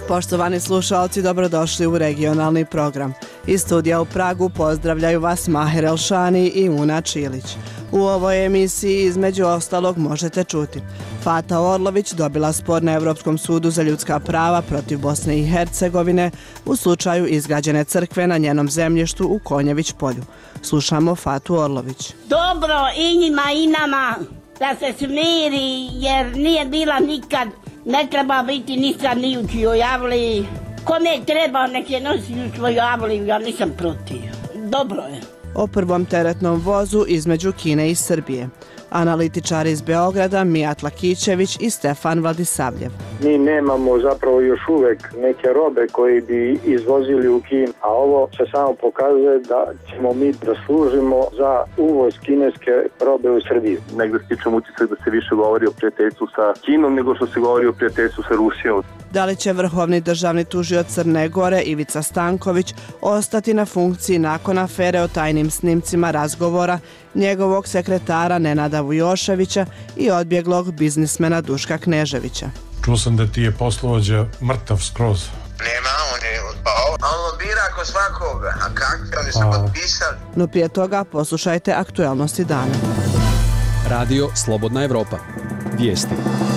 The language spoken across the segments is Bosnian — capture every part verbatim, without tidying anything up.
Poštovani slušalci, dobrodošli u regionalni program. Iz studija u Pragu pozdravljaju vas Maher Elšani i Una Čilić. U ovoj emisiji između ostalog možete čuti: Fata Orlović dobila spor na Europskom sudu za ljudska prava protiv Bosne i Hercegovine u slučaju izgrađene crkve na njenom zemljištu u Konjević polju. Slušamo Fatu Orlović. Dobro i njima i nama da se smiri, jer nije bila nikad, ne treba biti ni sad ni u čijoj avliji. Kome treba, nek je nosi u svoju avliju, ja nisam protiv. Dobro je. O prvom teretnom vozu između Kine i Srbije. Analitičari iz Beograda Mijat Lakićević i Stefan Vladisavljev. Mi nemamo zapravo još uvek neke robe koji bi izvozili u Kinu, a ovo se samo pokazuje da ćemo mi da služimo za uvoz kineske robe u Srbiju. Negde stičem utisak da se više govori o prijateljstvu sa Kinom nego što se govori o prijateljstvu sa Rusijom. Da li će vrhovni državni tužioc Crne Gore Ivica Stanković ostati na funkciji nakon afere o tajnim snimcima razgovora njegovog sekretara Nenada Vujoševića i odbjeglog biznismena Duška Kneževića? Čuo sam da ti je poslovođa mrtav skroz. Nema, on je odpao. A on bira ako svakoga. A kako? Oni su potpisali. No prije toga poslušajte aktualnosti dana. Radio Slobodna Evropa. Vijesti.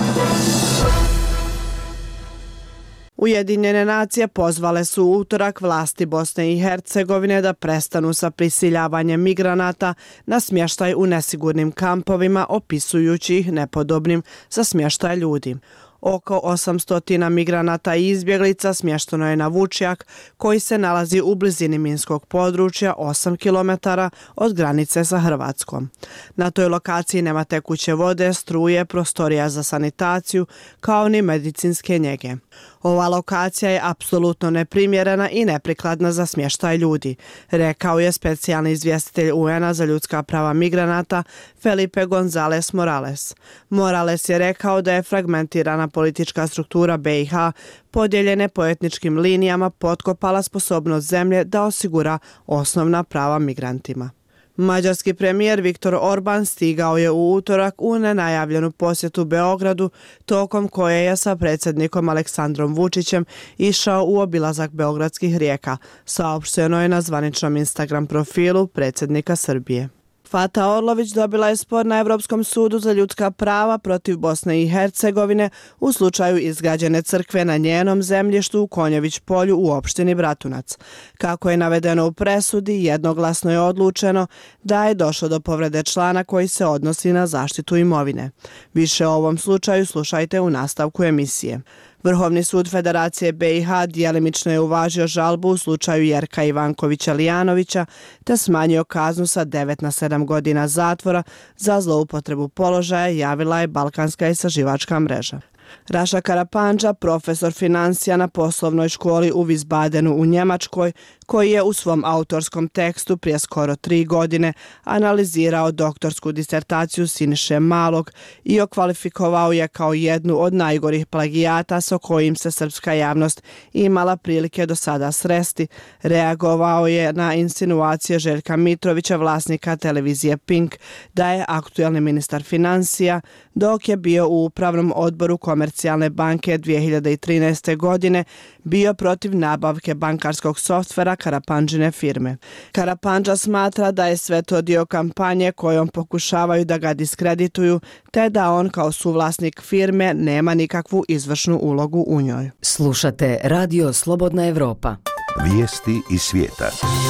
Ujedinjene nacije pozvale su u utorak vlasti Bosne i Hercegovine da prestanu sa prisiljavanjem migranata na smještaj u nesigurnim kampovima, opisujući ih nepodobnim za smještaj ljudi. Oko osamsto migranata i izbjeglica smješteno je na Vučjak, koji se nalazi u blizini minskog područja osam kilometara od granice sa Hrvatskom. Na toj lokaciji nema tekuće vode, struje, prostorija za sanitaciju, kao ni medicinske njege. Ova lokacija je apsolutno neprimjerena i neprikladna za smještaj ljudi, rekao je specijalni izvjestitelj U N-a za ljudska prava migranata Felipe González Morales. Morales je rekao da je fragmentirana politička struktura B i H podijeljene po etničkim linijama potkopala sposobnost zemlje da osigura osnovna prava migrantima. Mađarski premijer Viktor Orban stigao je u utorak u nenajavljenu posjetu Beogradu, tokom koje je sa predsjednikom Aleksandrom Vučićem išao u obilazak beogradskih rijeka, saopšteno je na zvaničnom Instagram profilu predsjednika Srbije. Fata Orlović dobila je spor na Europskom sudu za ljudska prava protiv Bosne i Hercegovine u slučaju izgrađene crkve na njenom zemljištu u Konjević polju u opštini Bratunac. Kako je navedeno u presudi, jednoglasno je odlučeno da je došlo do povrede člana koji se odnosi na zaštitu imovine. Više o ovom slučaju slušajte u nastavku emisije. Vrhovni sud Federacije B i H djelimično je uvažio žalbu u slučaju Jerka Ivankovića Lijanovića te smanjio kaznu sa devet na sedam godina zatvora za zloupotrebu položaja, javila je Balkanska istraživačka mreža. Raša Karapandža, profesor financija na poslovnoj školi u Wiesbadenu u Njemačkoj, koji je u svom autorskom tekstu prije skoro tri godine analizirao doktorsku disertaciju Siniše Malog i okvalifikovao je kao jednu od najgorih plagijata s kojim se srpska javnost imala prilike do sada sresti, reagovao je na insinuacije Željka Mitrovića, vlasnika televizije Pink, da je aktuelni ministar financija, dok je bio u upravnom odboru Komercijalne banke dvije hiljade trinaeste. godine, bio protiv nabavke bankarskog softvera Karapandžine firme. Karapandža smatra da je sve to dio kampanje kojom pokušavaju da ga diskredituju, te da on kao suvlasnik firme nema nikakvu izvršnu ulogu u njoj. Slušate Radio Slobodna Evropa. Vijesti iz svijeta.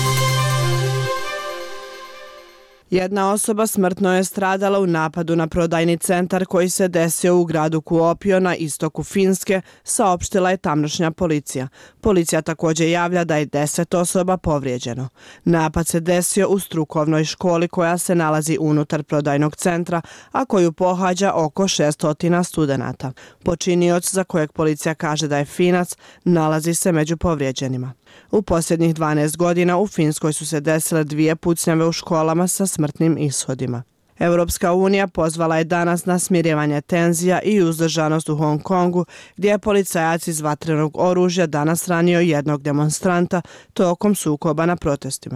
Jedna osoba smrtno je stradala u napadu na prodajni centar koji se desio u gradu Kuopio na istoku Finske, saopštila je tamošnja policija. Policija također javlja da je deset osoba povrijeđeno. Napad se desio u strukovnoj školi koja se nalazi unutar prodajnog centra, a koju pohađa oko šesto studenata. Počinioc, za kojeg policija kaže da je Finac, nalazi se među povrijeđenima. U posljednjih dvanaest godina u Finskoj su se desile dvije pucnjave u školama sa smrtnim ishodima. Europska unija pozvala je danas na smirivanje tenzija i uzdržanost u Hong Kongu, gdje je policajac iz vatrenog oružja danas ranio jednog demonstranta tokom sukoba na protestima.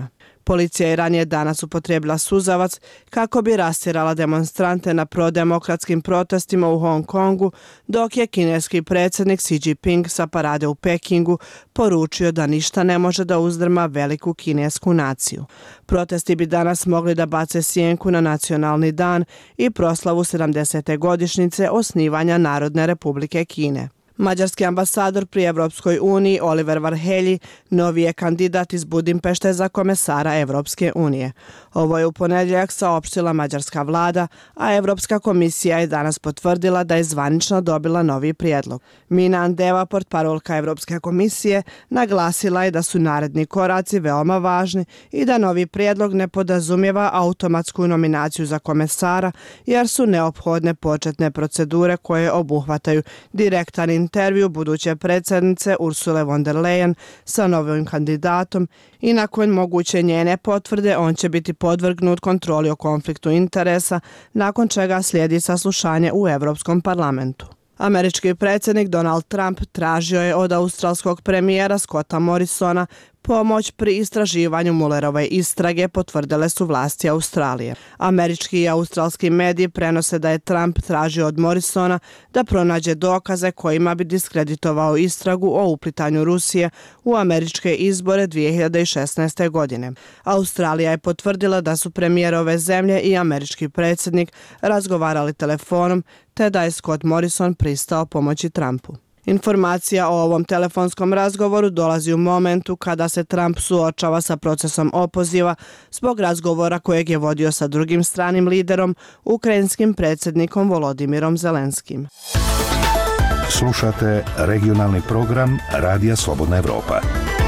Policija je ranije danas upotrijebila suzavac kako bi rastjerala demonstrante na prodemokratskim protestima u Hong Kongu, dok je kineski predsjednik Xi Jinping sa parade u Pekingu poručio da ništa ne može da uzdrma veliku kinesku naciju. Protesti bi danas mogli da bace sjenku na nacionalni dan i proslavu sedamdesete godišnjice osnivanja Narodne republike Kine. Mađarski ambasador pri Evropskoj uniji Oliver Varhelyi novi je kandidat iz Budimpešte za komesara Evropske unije. Ovo je u ponedjeljak saopštila mađarska vlada, a Evropska komisija je danas potvrdila da je zvanično dobila novi prijedlog. Mina Andeva, portparolka Evropske komisije, naglasila je da su naredni koraci veoma važni i da novi prijedlog ne podrazumijeva automatsku nominaciju za komesara, jer su neophodne početne procedure koje obuhvataju direktan intervju buduće predsjednice Ursule von der Leyen sa novim kandidatom i nakon moguće njene potvrde on će biti podvrgnut kontroli o konfliktu interesa, nakon čega slijedi saslušanje u Europskom parlamentu. Američki predsjednik Donald Trump tražio je od australskog premijera Scotta Morrisona pomoć pri istraživanju Muellerove istrage, potvrdile su vlasti Australije. Američki i australski mediji prenose da je Trump tražio od Morrisona da pronađe dokaze kojima bi diskreditovao istragu o uplitanju Rusije u američke izbore dvije hiljade šesnaeste. godine. Australija je potvrdila da su premijer ove zemlje i američki predsjednik razgovarali telefonom, te da je Scott Morrison pristao pomoći Trumpu. Informacija o ovom telefonskom razgovoru dolazi u momentu kada se Trump suočava sa procesom opoziva zbog razgovora kojeg je vodio sa drugim stranim liderom, ukrajinskim predsjednikom Volodimirom Zelenskim. Slušate regionalni program Radija Slobodna Evropa.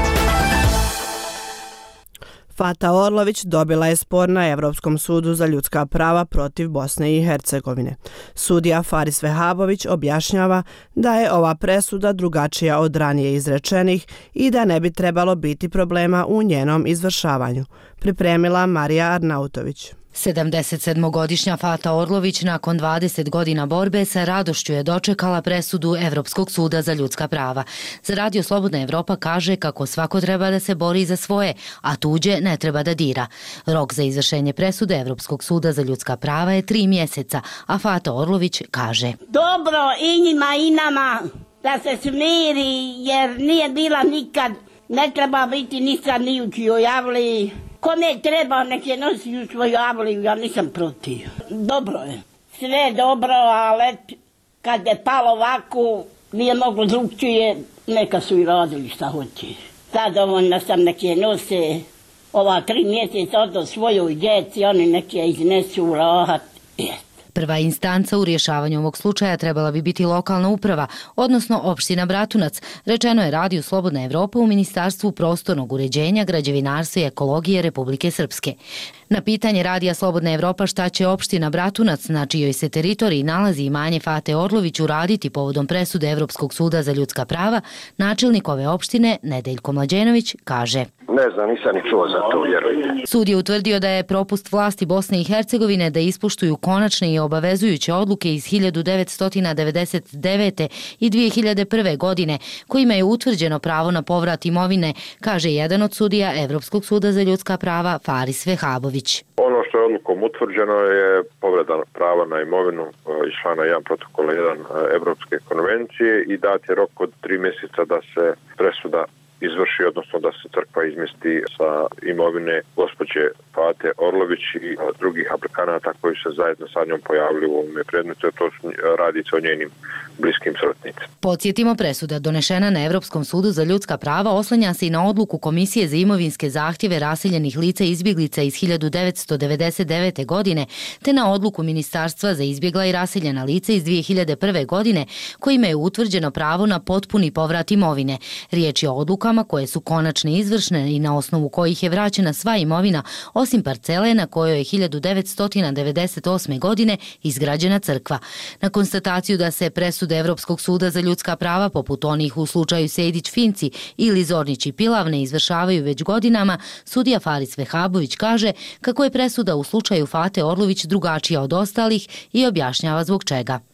Fata Orlović dobila je spor na Evropskom sudu za ljudska prava protiv Bosne i Hercegovine. Sudija Faris Vehabović objašnjava da je ova presuda drugačija od ranije izrečenih i da ne bi trebalo biti problema u njenom izvršavanju. Pripremila Marija Arnautović. sedamdesetsedmogodišnja Fata Orlović nakon dvadeset godina borbe sa radošću je dočekala presudu Evropskog suda za ljudska prava. Za Radio Slobodna Evropa kaže kako svako treba da se bori za svoje, a tuđe ne treba da dira. Rok za izvršenje presude Evropskog suda za ljudska prava je tri mjeseca, a Fata Orlović kaže: Dobro i njima i nama da se smiri, jer nije bila nikad, ne treba biti ni sad ni u čijoj javli. Kome treba, nek je nosi u svoju avliju, ja nisam protiv. Dobro je. Sve dobro, ali kad je palo ovako, nije moglo drugčije, neka su i radili šta hoće. Zadovoljna sam, nek je nose ova tri mjeseca od svojoj djeci, oni nek je iznesu u rahat. Prva instanca u rješavanju ovog slučaja trebala bi biti lokalna uprava, odnosno opština Bratunac, rečeno je Radiju Slobodna Evropa u Ministarstvu prostornog uređenja, građevinarstva i ekologije Republike Srpske. Na pitanje Radija Slobodna Evropa šta će opština Bratunac, na čijoj se teritoriji nalazi imanje Fate Orlović, uraditi povodom presude Evropskog suda za ljudska prava, načelnik ove opštine Nedeljko Mlađenović kaže: Ne znam, nisam ni čuo za to, vjerujte. Sud je utvrdio da je propust vlasti Bosne i Hercegovine da ispuštuju konačne i obavezujuće odluke iz hiljadu devetsto devedeset devete. i dvije hiljade prve. godine, kojima je utvrđeno pravo na povrat imovine, kaže jedan od sudija Evropskog suda za ljudska prava Faris Vehabović. Ono što je odlukom utvrđeno je povreda prava na imovinu iz člana jedan protokola jedan Evropske konvencije i dat je rok od tri mjeseca da se presuda izvrši, odnosno da se crkva izmjesti sa imovine gospođe Fate Orlović i drugih aplikanata koji se zajedno sa njom pojavili u ovome predmetu, to radi se o njenim bliskim srodnicima. Podsjetimo, presuda donešena na Evropskom sudu za ljudska prava oslanja se i na odluku Komisije za imovinske zahtjeve raseljenih lica i izbjeglica iz hiljadu devetsto devedeset devete. godine, te na odluku Ministarstva za izbjegla i raseljena lica iz dvije hiljade prve. godine, kojima je utvrđeno pravo na potpuni povrat imovine. Riječ je o odlukama koje su konačne i izvršne i na osnovu kojih je vraćena sva imovina, osim parcele na kojoj je hiljadu devetsto devedeset osme. godine izgrađena crkva. Na konstataciju da se presude Evropskog suda za ljudska prava, poput onih u slučaju Sejdić-Finci ili Zornić i Pilav, ne izvršavaju već godinama, sudija Faris Vehabović kaže kako je presuda u slučaju Fate Orlović drugačija od ostalih i objašnjava zbog čega.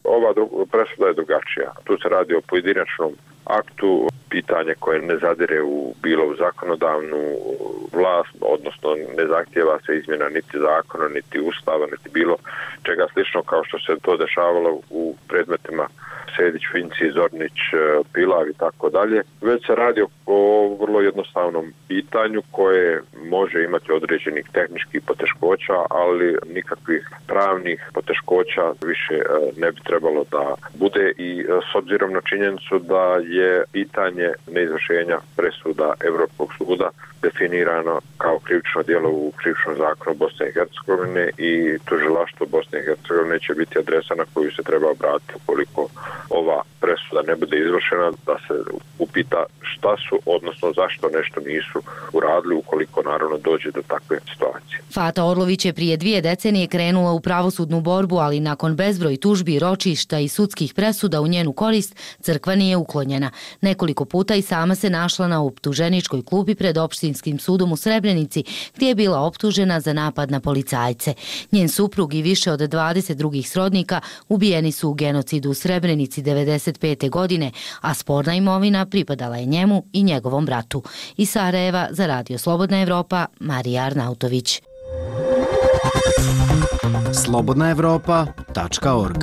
Ova presuda je drugačija. Tu se radi o pojedinačnom aktu, pitanje koje ne zadire u bilo u zakonodavnu vlast, odnosno ne zahtijeva se izmjena niti zakona, niti ustava, niti bilo čega slično kao što se to dešavalo u predmetima Sedić, Finci, Zornić, Pilav i tako dalje. Već se radi o vrlo jednostavnom pitanju koje može imati određenih tehničkih poteškoća, ali nikakvih pravnih poteškoća više ne bi trebalo da bude i s obzirom na činjenicu da je pitanje neizvršenja presuda Evropskog suda definirano kao krivično djelo u krivičnom zakonu Bosne i Hercegovine i tužilaštvo Bosne i Hercegovine će biti adresa na koju se treba obratiti ukoliko ova presuda ne bude izvršena, da se upita šta su, odnosno zašto nešto nisu uradili ukoliko naravno dođe do takve situacije. Fata Orlović je prije dvije decenije krenula u pravosudnu borbu, ali nakon bezbroj tužbi, ročišta i sudskih presuda u njenu korist, crkva nije uklonjena. Nekoliko puta i sama se našla na optuženičkoj klupi pred opštinskim sudom u Srebrenici, gdje je bila optužena za napad na policajce. Njen suprug i više od dvadeset drugih srodnika ubijeni su u genocidu u Srebrenici devedeset pete godine, a sporna imovina pripadala je njemu i njegovom bratu. Iz Sarajeva za Radio Slobodna Evropa, Marija Arnautović. slobodna evropa tačka org.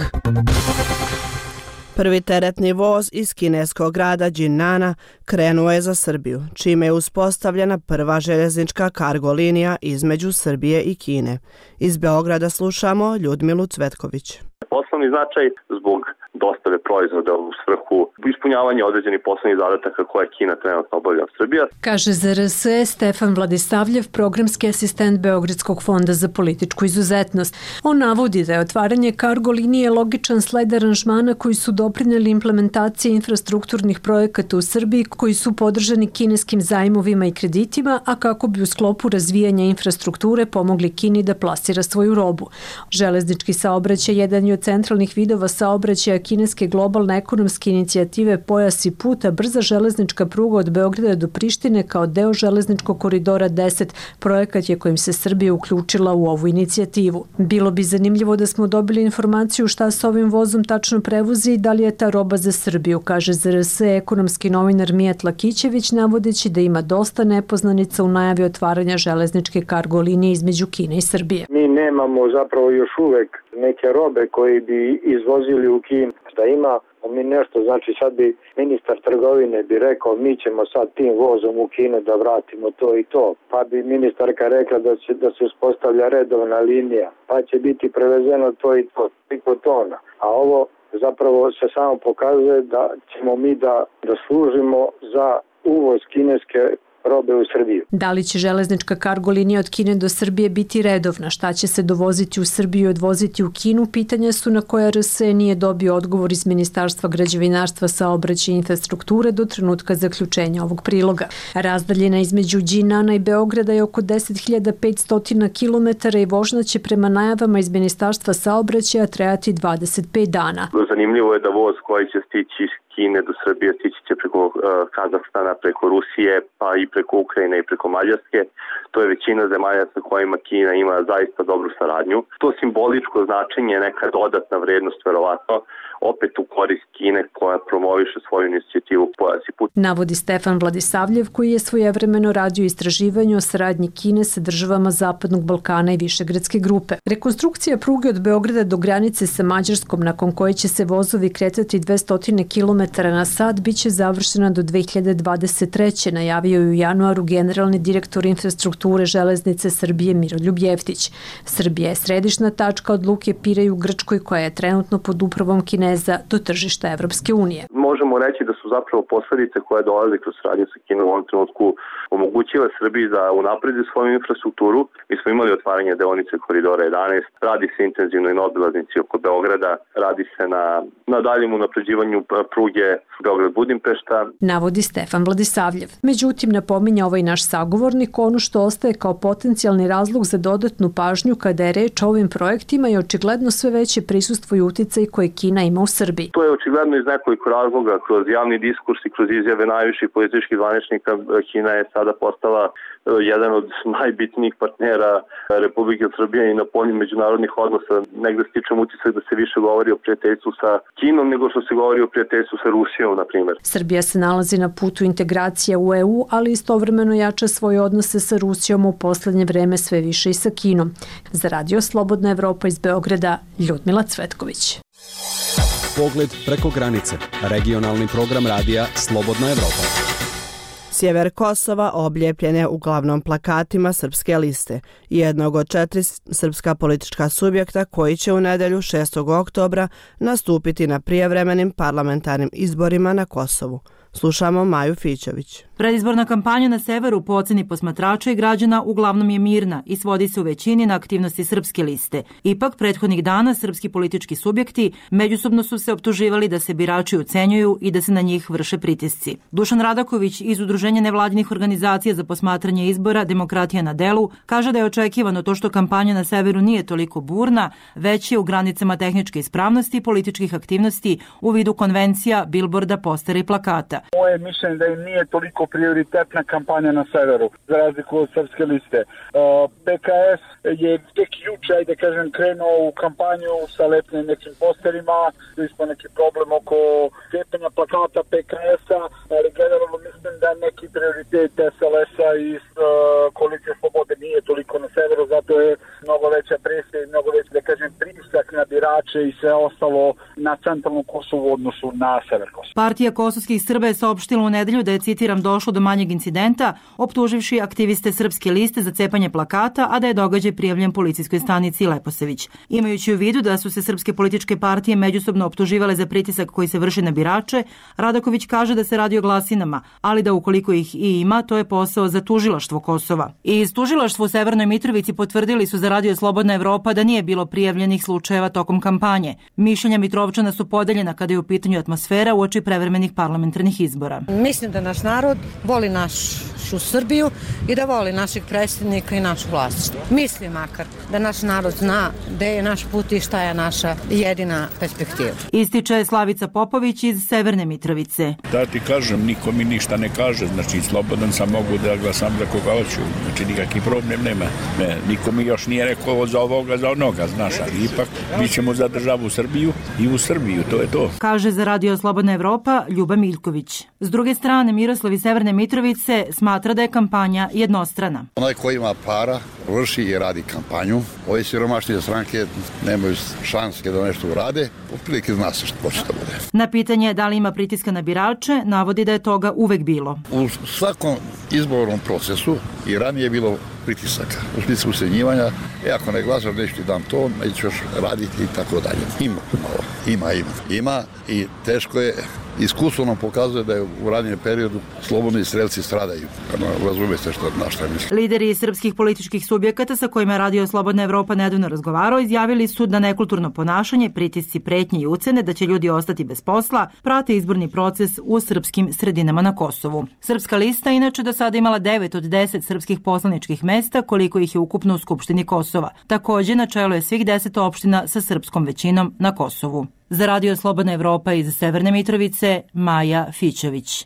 Prvi teretni voz iz kineskog grada Jinnana krenuo je za Srbiju, čime je uspostavljena prva željeznička kargo linija između Srbije i Kine. Iz Beograda slušamo Ljudmilu Cvetković. Poslovni značaj zbog dostave proizvoda u svrhu ispunjavanja određenih poslovnih zadataka koje Kina trenutno obavlja u Srbiji. Kaže za R S E Stefan Vladisavljev, programski asistent Beogradskog fonda za političku izuzetnost. On navodi da je otvaranje kargo linije logičan sled aranžmana koji su doprinijeli implementaciji infrastrukturnih projekata u Srbiji koji su podržani kineskim zajmovima i kreditima, a kako bi u sklopu razvijanja infrastrukture pomogli Kini da plasira svoju robu. Železnički saobraćaj jedan je od centralnih vidova saobraćaja kineske globalne ekonomske inicijative Pojas i put, a brza železnička pruga od Beograda do Prištine kao deo železničkog koridora deset projekat je kojim se Srbija uključila u ovu inicijativu. Bilo bi zanimljivo da smo dobili informaciju šta se ovim vozom tačno prevozi i da li je ta roba za Srbiju, kaže za R S E ekonomski novinar Mijat Lakićević, navodeći da ima dosta nepoznanica u najavi otvaranja železničke kargo linije između Kine i Srbije. Mi nemamo zapravo još uvek neke robe koji bi izvozili u Kinu. Da ima mi nešto, znači sad bi ministar trgovine bi rekao mi ćemo sad tim vozom u Kinu da vratimo to i to. Pa bi ministarka rekla da se, da se uspostavlja redovna linija, pa će biti prevezeno to i to, toliko tona. A ovo zapravo se samo pokazuje da ćemo mi da, da služimo za uvoz kineske robe u Srbiju. Da li će železnička kargo linija od Kine do Srbije biti redovna? Šta će se dovoziti u Srbiju i odvoziti u Kinu? Pitanja su na koje R S E nije dobio odgovor iz Ministarstva građevinarstva, saobraćaja i infrastrukture do trenutka zaključenja ovog priloga. Razdaljina između Jinnana i Beograda je oko deset hiljada petsto kilometara i vožnja će prema najavama iz Ministarstva saobraćaja trajati dvadeset pet dana. Zanimljivo je da voz koji će stići iz Kine do Srbije stići će preko uh, Kazahstana, preko Rusije, pa i preko Ukrajine i preko Mađarske. To je većina zemalja sa kojima Kina ima zaista dobru saradnju. To simboličko značenje je neka dodatna vrednost, verovatno, opet u korist Kine koja promoviše svoju inicijativu Pojas i put. Navodi Stefan Vladisavljev, koji je svojevremeno radio istraživanje o saradnji Kine sa državama Zapadnog Balkana i Višegradske grupe. Rekonstrukcija pruge od Beograda do granice sa Mađarskom, nakon koje će se vozovi kretati dvesta kilometara na sat, biće završena do dve hiljade dvadeset treće najavio je u januaru generalni direktor infrastrukture železnice Srbije Miroljub Jeftić. Srbija je središna tačka od luke Pirej u Grčkoj koja je trenutno pod upravom Kineza do tržišta Evropske unije. Možemo reći da su zapravo posledice koje dolaze kroz saradnju sa Kinom u ovom trenutku omogućile Srbiji da unapredi svoju infrastrukturu. Mi smo imali otvaranje deonice koridora jedanaest, radi se intenzivno i na obilaznici oko Beograda, radi se na, na daljem unapređivanju pruge Beograd-Budimpešta. Navodi Stefan Vladisavljev. Međutim, napominja ovaj naš sagovornik ono što ostaje kao potencijalni razlog za dodatnu pažnju kada je reč o ovim projektima i očigledno sve veće prisustvo i uticaj koje Kina ima u Srbiji. To je očigledno iz nekoliko razloga. kroz javni diskurs i kroz izjave najviših političkih zvaničnika, Kina je sada postala jedan od najbitnijih partnera Republike Srbije i na polju međunarodnih odnosa. Negde stičem utisak da se više govori o prijateljstvu sa Kinom nego što se govori o prijateljstvu sa Rusijom, na primjer. Srbija se nalazi na putu integracija u E U, ali istovremeno jača svoje odnose sa Rusijom u poslednje vreme sve više i sa Kinom. Za Radio Slobodna Evropa iz Beograda, Ljudmila Cvetković. Pogled preko granice. Regionalni program radija Slobodna Evropa. Sjever Kosova obljepljen je uglavnom plakatima Srpske liste, jednog od četiri srpska politička subjekta koji će u nedelju šestog oktobra nastupiti na prijevremenim parlamentarnim izborima na Kosovu. Slušamo Maju Fićević. Predizborna kampanja na severu po oceni posmatrača i građana uglavnom je mirna i svodi se u većini na aktivnosti Srpske liste. Ipak, prethodnih dana srpski politički subjekti međusobno su se optuživali da se birači ucenjuju i da se na njih vrše pritisci. Dušan Radaković iz Udruženja nevladinih organizacija za posmatranje izbora Demokratija na delu kaže da je očekivano to što kampanja na severu nije toliko burna, već je u granicama tehničke ispravnosti i političkih aktivnosti u vidu konvencija, bilborda, postera i plakata. Moje mišljenje da im nije toliko prioritetna kampanja na severu, za razliku od Srpske liste. P K S je tek juče, ajde kažem, krenuo u kampanju sa lepnim nekim posterima, isto neki problem oko cepanja plakata P K S-a, ali generalno mislim da neki prioritet S L S-a i koalicije Slobode nije toliko na severu, zato je mnogo veća presija i mnogo veća, da kažem, pritisak na birače i sve ostalo na centralnu Kosovu u odnosu na sever Kosova. Partija kosovskih Srba je saopštila u nedelju da je, citiram, došlo do manjeg incidenta, optuživši aktiviste Srpske liste za cepanje plakata, a da je događaj prijavljen policijskoj stanici Leposević. Imajući u vidu da su se srpske političke partije međusobno optuživale za pritisak koji se vrši na birače, Radaković kaže da se radi o glasinama, ali da ukoliko ih i ima, to je posao za tužilaštvo Kosova. I iz tužilaštva u Severnoj Mitrovici potvrdili su za Radio Slobodna Evropa da nije bilo prijavljenih slučajeva tokom kampanje. Mišljenja Mitrovčana su podeljena kada je u pitanju atmosfera uoči prevremenih parlamentarnih izbora. Mislim da naš narod voli našu Srbiju i da voli našeg predsjednika i našu vlast. Mislim makar da naš narod zna gde je naš put i šta je naša jedina perspektiva. Ističe Slavica Popović iz Severne Mitrovice. Da ti kažem, niko mi ništa ne kaže, znači slobodan sam, mogu da glasam za koga hoću, znači nikakvi problem nema. Ne, niko mi još nije rekao za ovoga, za onoga, znaš, ali ipak mi ćemo za državu Srbiju i u Srbiju, to je to. Kaže za Radio Slobodna Evropa Ljuba Miljković. S druge strane, Miroslav iz Severne Mitrovice smatra da je kampanja jednostrana. Onaj ko ima para, vrši i radi kampanju. Ove siromašnije stranke nemaju šanske da nešto urade. Otprilike zna se što će to bude. Na pitanje da li ima pritiska na birače, navodi da je toga uvek bilo. U svakom izbornom procesu i ranije je bilo pritisaka, u smislu usenjivanja, e ako ne glasaš, neću ti dam to, neću još raditi i tako dalje. Ima, ima, ima, ima i teško je. Iskustvo nam pokazuje da je u ranijem periodu slobodni strelci stradaju. Razumete što na šta mislim. Lideri srpskih političkih subjekata sa kojima je Radio Slobodna Evropa nedavno razgovarao izjavili su da nekulturno ponašanje, pritisci, pretnje i ucene da će ljudi ostati bez posla prate izborni proces u srpskim sredinama na Kosovu. Srpska lista inače do sada imala devet od deset srpskih poslaničkih mesta, koliko ih je ukupno u Skupštini Kosova. Takođe na čelu je svih deset opština sa srpskom većinom na Kosovu. Za Radio Slobodna Evropa iz Severne Mitrovice, Maja Fićević.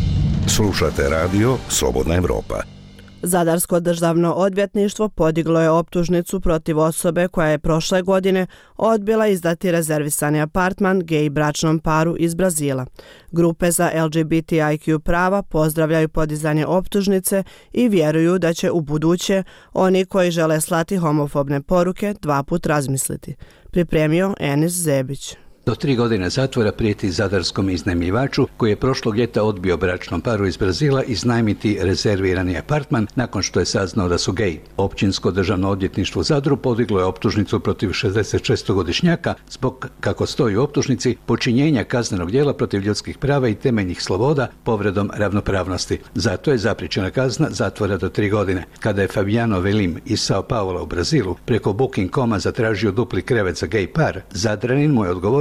Slušate Radio Slobodna Evropa. Zadarsko državno odvjetništvo podiglo je optužnicu protiv osobe koja je prošle godine odbila izdati rezervisani apartman gej bračnom paru iz Brazila. Grupe za L G B T I Q prava pozdravljaju podizanje optužnice i vjeruju da će u buduće oni koji žele slati homofobne poruke dva put razmisliti. Pripremio Enis Zebić. Do tri godine zatvora prijeti zadarskom iznajmljivaču koji je prošlog ljeta odbio bračnom paru iz Brazila iznajmiti rezervirani apartman nakon što je saznao da su gej. Općinsko državno odvjetništvo u Zadru podiglo je optužnicu protiv šezdesetšestogodišnjaka zbog, kako stoji u optužnici, počinjenja kaznenog djela protiv ljudskih prava i temeljnih sloboda povredom ravnopravnosti. Zato je zapriječena kazna zatvora do tri godine. Kada je Fabiano Velim iz Sao Paula u Brazilu preko booking koma zatražio dupli krevet za gej par, Zadranin mu je odgovorio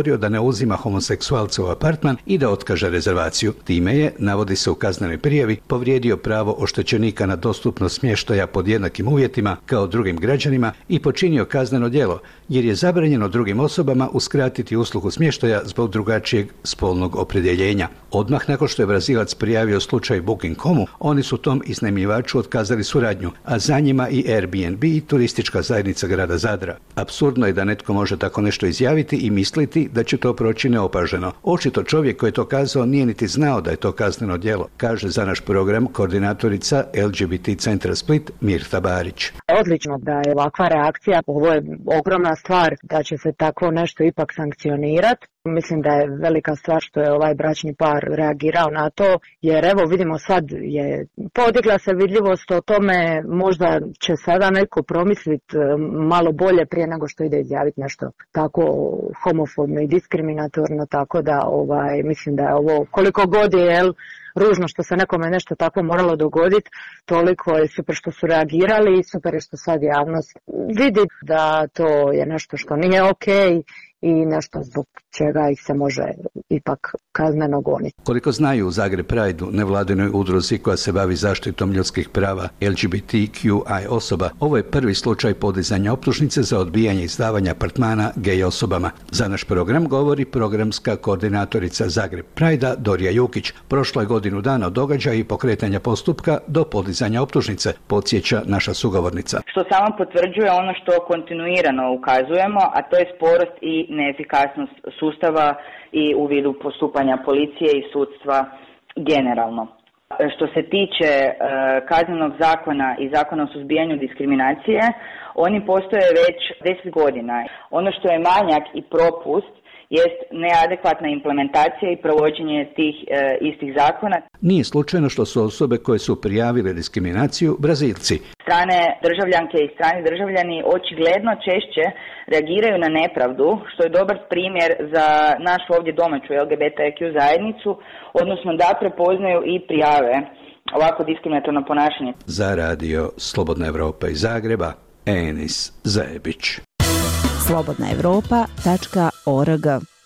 upozorio da ne uzima homoseksualce u apartman i da otkaže rezervaciju. Time je, navodi se u kaznenoj prijavi, povrijedio pravo oštećenika na dostupnost smještaja pod jednakim uvjetima kao drugim građanima i počinio kazneno djelo, jer je zabranjeno drugim osobama uskratiti uslugu smještaja zbog drugačijeg spolnog opredjeljenja. Odmah nakon što je Brazilac prijavio slučaj booking dot comu, oni su tom iznajmljivaču otkazali suradnju, a za njima i Airbnb i turistička zajednica grada Zadra. Apsurdno je da netko može tako nešto izjaviti i misliti da će to proći neopaženo. Očito čovjek koji je to kazao nije niti znao da je to kazneno djelo, kaže za naš program koordinatorica L G B T centra Split Mirta Barić. Odlično da je ovakva reakcija, ovo je ogromna stvar da će se tako nešto ipak sankcionirati. Mislim da je velika stvar što je ovaj bračni par reagirao na to, jer evo vidimo sad je podigla se vidljivost o tome, možda će sada neko promisliti malo bolje prije nego što ide izjaviti nešto tako homofobno i diskriminatorno, tako da ovaj, mislim da je ovo koliko god je jel, ružno što se nekome nešto tako moralo dogoditi, toliko je super što su reagirali i super je što sad javnost vidi da to je nešto što nije okej i nešto zbog čega ih se može ipak kazneno goniti. Koliko znaju u Zagreb Prideu, nevladinoj udruzi koja se bavi zaštitom ljudskih prava L G B T Q I osoba, ovo je prvi slučaj podizanja optužnice za odbijanje izdavanja apartmana gej osobama. Za naš program govori programska koordinatorica Zagreb Pridea Dorija Jukić. Prošlo je godinu dana od događaja i pokretanja postupka do podizanja optužnice, podsjeća naša sugovornica. Što samo potvrđuje ono što kontinuirano ukazujemo, a to je sporost i neefikasnost sustava i u vidu postupanja policije i sudstva generalno. Što se tiče e, kaznenog zakona i zakona o suzbijanju diskriminacije, oni postoje već deset godina. Ono što je manjak i propust jest neadekvatna implementacija i provođenje tih e, istih zakona. Nije slučajno što su osobe koje su prijavile diskriminaciju Brazilci. Strane državljanke i strani državljani očigledno češće reagiraju na nepravdu, što je dobar primjer za našu ovdje domaću L G B T Q zajednicu, odnosno da prepoznaju i prijave ovako diskriminatorno ponašanje. Za radio Slobodna Evropa iz Zagreba, Enis Zajebić. slobodna evropa tačka org.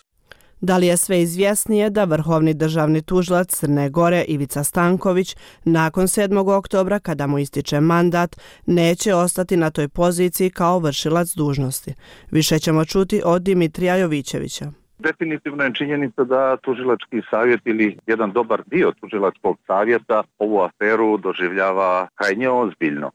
Da li je sve izvjesnije da vrhovni državni tužilac Crne Gore Ivica Stanković nakon sedmog oktobra, kada mu ističe mandat, neće ostati na toj poziciji kao vršilac dužnosti? Više ćemo čuti od Dimitrija Jovićevića. Definitivno je činjenica da tužilački savjet ili jedan dobar dio tužilačkog savjeta ovu aferu doživljava krajnje ozbiljno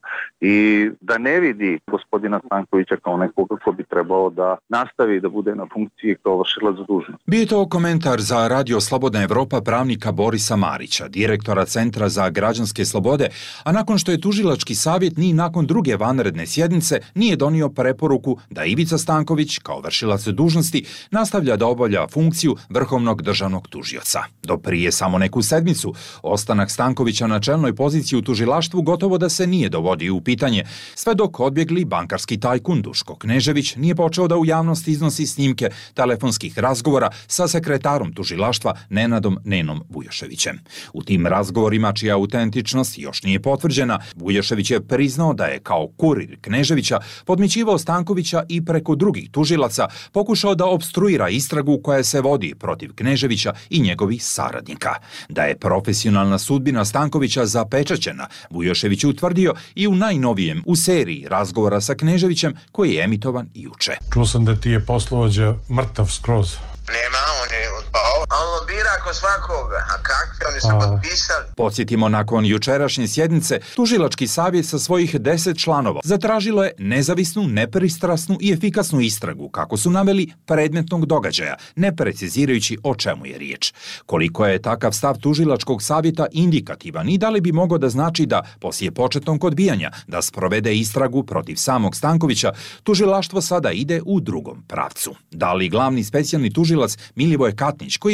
i da ne vidi gospodina Stankovića kao nekoga ko bi trebao da nastavi da bude na funkciji kao vršilac dužnosti. Bio je to komentar za Radio Slobodna Evropa pravnika Borisa Marića, direktora Centra za građanske slobode, a nakon što je tužilački savjet ni nakon druge vanredne sjednice nije donio preporuku da Ivica Stanković kao vršilac dužnosti nastavlja da obavlja funkciju vrhovnog državnog tužioca. Do prije samo neku sedmicu, ostanak Stankovića na čelnoj poziciji u tužilaštvu gotovo da se nije dovodio u pitanje, sve dok odbjegli bankarski tajkun Duško Knežević nije počeo da u javnosti iznosi snimke telefonskih razgovora sa sekretarom tužilaštva Nenadom Nenom Vujoševićem. U tim razgovorima, čija autentičnost još nije potvrđena, Vujošević je priznao da je kao kurir Kneževića podmićivao Stankovića i preko drugih tužilaca pokušao da opstruira istragu koja se vodi protiv Kneževića i njegovih saradnika. Da je profesionalna sudbina Stankovića zapečaćena, Vujošević je utvrdio i u najnovijem u seriji razgovora sa Kneževićem koji je emitovan juče. Čuo sam da ti je poslovođa mrtav skroz. Nema, on je odpao. A on lobira ako svakoga. A kakvi? Oni su potpisali. Podsjetimo, nakon jučerašnje sjednice, tužilački savjet sa svojih deset članova zatražilo je nezavisnu, nepristrasnu i efikasnu istragu, kako su naveli, predmetnog događaja, ne precizirajući o čemu je riječ. Koliko je takav stav tužilačkog savjeta indikativan i da li bi mogao da znači da, poslije početnog odbijanja, da sprovede istragu protiv samog Stankovića, tužilaštvo sada ide u drugom pravcu. Da li glavni specijalni tužilac Milivoje Katnić, koji je bio kategoričan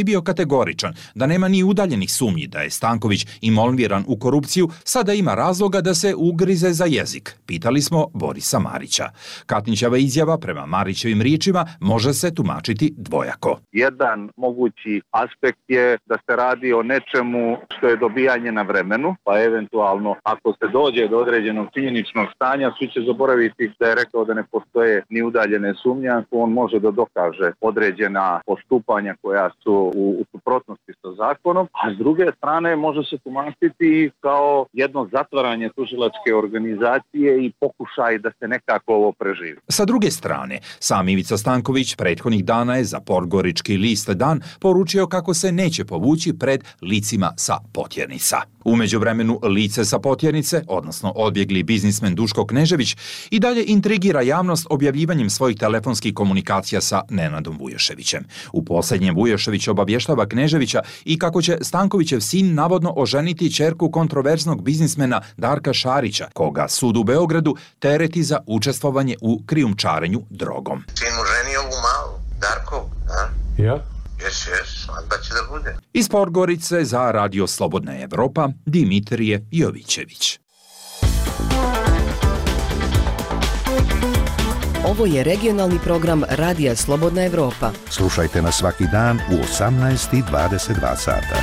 kategoričan da nema ni udaljenih sumnji da je Stanković involviran u korupciju, sada ima razloga da se ugrize za jezik, pitali smo Borisa Marića. Katnićeva izjava prema Marićevim riječima može se tumačiti dvojako. Jedan mogući aspekt je da se radi o nečemu što je dobijanje na vremenu, pa eventualno ako se dođe do određenog činjeničnog stanja, svi će zaboraviti da je rekao da ne postoje ni udaljene sumnje, ako on može da dokaže određena postupanja koja su u, u suprotnosti sa zakonom, a s druge strane može se tumačiti kao jedno zatvaranje tužilačke organizacije i pokušaj da se nekako ovo preživi. Sa druge strane, sam Ivica Stanković prethodnih dana je za podgorički list Dan poručio kako se neće povući pred licima sa Potjernica. U međuvremenu lice sa Potjernice, odnosno odbjegli biznismen Duško Knežević, i dalje intrigira javnost objavljivanjem svojih telefonskih komunikacija sa Nenadom Vujoševićem. U posljednjem Vujošević obavještava Kneževića i kako će Stankovićev sin navodno oženiti ćerku kontroverznog biznismena Darka Šarića, koga sud u Beogradu tereti za učestvovanje u krijumčarenju drogom. Sin mu ženi ovu malu, Darkov, a? Ja? Jes, jes, onda će da bude. Iz Podgorice za Radio Slobodna Evropa, Dimitrije Jovićević. Ovo je regionalni program Radija Slobodna Evropa. Slušajte nas svaki dan u osamnaest i dvadeset dva sata.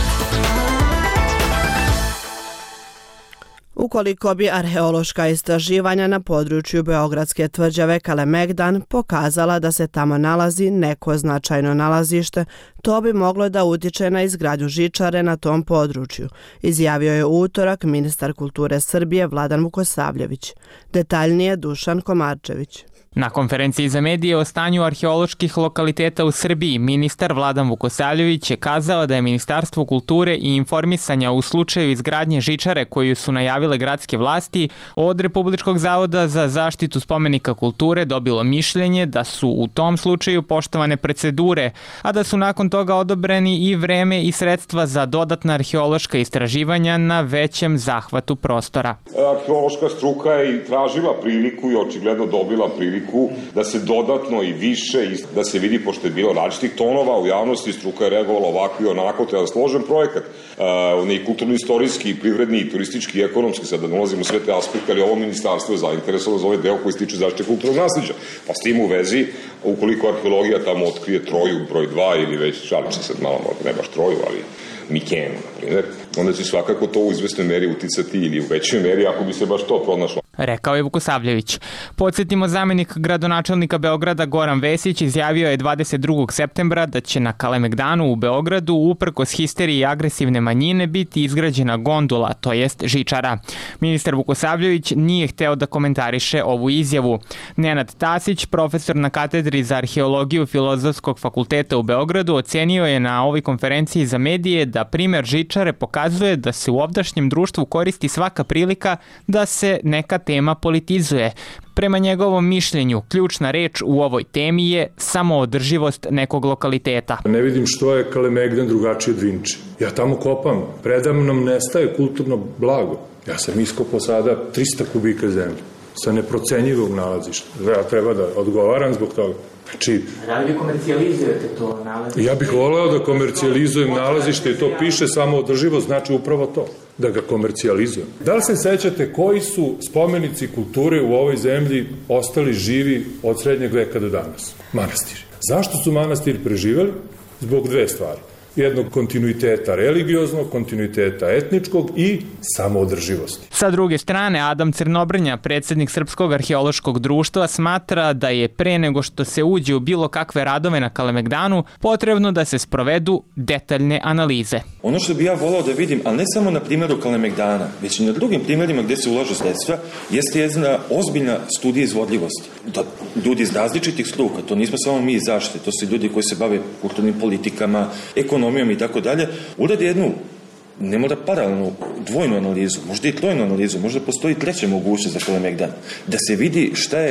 Ukoliko bi arheološka istraživanja na području Beogradske tvrđave Kalemegdan pokazala da se tamo nalazi neko značajno nalazište, to bi moglo da utiče na izgradnju žičare na tom području, izjavio je u utorak ministar kulture Srbije Vladan Vukosavljević. Detaljnije Dušan Komarčević. Na konferenciji za medije o stanju arheoloških lokaliteta u Srbiji, ministar Vladan Vukosavljević je kazao da je Ministarstvo kulture i informisanja u slučaju izgradnje žičare koju su najavile gradske vlasti od Republičkog zavoda za zaštitu spomenika kulture dobilo mišljenje da su u tom slučaju poštovane procedure, a da su nakon toga odobreni i vreme i sredstva za dodatna arheološka istraživanja na većem zahvatu prostora. Arheološka struka je i tražila priliku i očigledno dobila priliku da se dodatno i više, da se vidi, pošto je bilo različitih tonova u javnosti, struka je reagovala ovako i onako, to je jedan složen projekat. On je kulturno-istorijski, privredni, i turistički i ekonomski, sad da nalazimo sve te aspekte, ali ovo ministarstvo je zainteresovano za ovaj deo koji se tiče zaštite kulturnog nasljeđa. Pa s tim u vezi, ukoliko arheologija tamo otkrije Troju, broj dva ili već, šalim se sad malo, ne baš Troju, ali Mikenu, na primjer, onda će svakako to u izvesnoj meri uticati ili u većoj meri ako bi se baš to pronašlo. Rekao je Vukosavljević. Podsjetimo, zamenik gradonačelnika Beograda Goran Vesić izjavio je dvadeset drugog septembra da će na Kalemegdanu u Beogradu uprkos histeriji agresivne manjine biti izgrađena gondola, to jest žičara. Ministar Vukosavljević nije hteo da komentariše ovu izjavu. Nenad Tasić, profesor na katedri za arheologiju Filozofskog fakulteta u Beogradu, ocenio je na ovoj konferenciji za medije da primer žičare pokazuje da se u ovdašnjem društvu koristi svaka prilika da se neka tema politizuje. Prema njegovom mišljenju, ključna reč u ovoj temi je samoodrživost nekog lokaliteta. Ne vidim što je Kalemegdan drugačiji od Vinče. Ja tamo kopam, predamnom nestaje kulturno blago. Ja sam iskopao sada trista kubika zemlje sa neprocenjivog nalazišta. Ja treba da odgovaram zbog toga. Znači, da li vi komercijalizujete to nalazište? Ja bih voleo da komercijalizujem nalazište i to piše samo održivo, znači upravo to, da ga komercijalizujem. Da li se sećate koji su spomenici kulture u ovoj zemlji ostali živi od srednjeg veka do danas? Manastiri. Zašto su manastiri preživeli? Zbog dve stvari. Jednog kontinuiteta religioznog, kontinuiteta etničkog i samoodrživosti. Sa druge strane, Adam Crnobrnja, predsjednik Srpskog arheološkog društva, smatra da je pre nego što se uđe u bilo kakve radove na Kalemegdanu potrebno da se sprovedu detaljne analize. Ono što bi ja volao da vidim, ali ne samo na primjeru Kalemegdana, već i na drugim primjerima gdje se ulažu sredstva, jeste jedna ozbiljna studija izvodljivosti. Da ljudi iz različitih struka, to nismo samo mi iz zaštite, to su ljudi koji se bave kulturnim politikama, ekonomijom i tako dalje, uradi jednu, ne mora paralelnu, dvojnu analizu, možda i trojnu analizu, možda postoji treća mogućnost za Kalemegdan, da se vidi šta je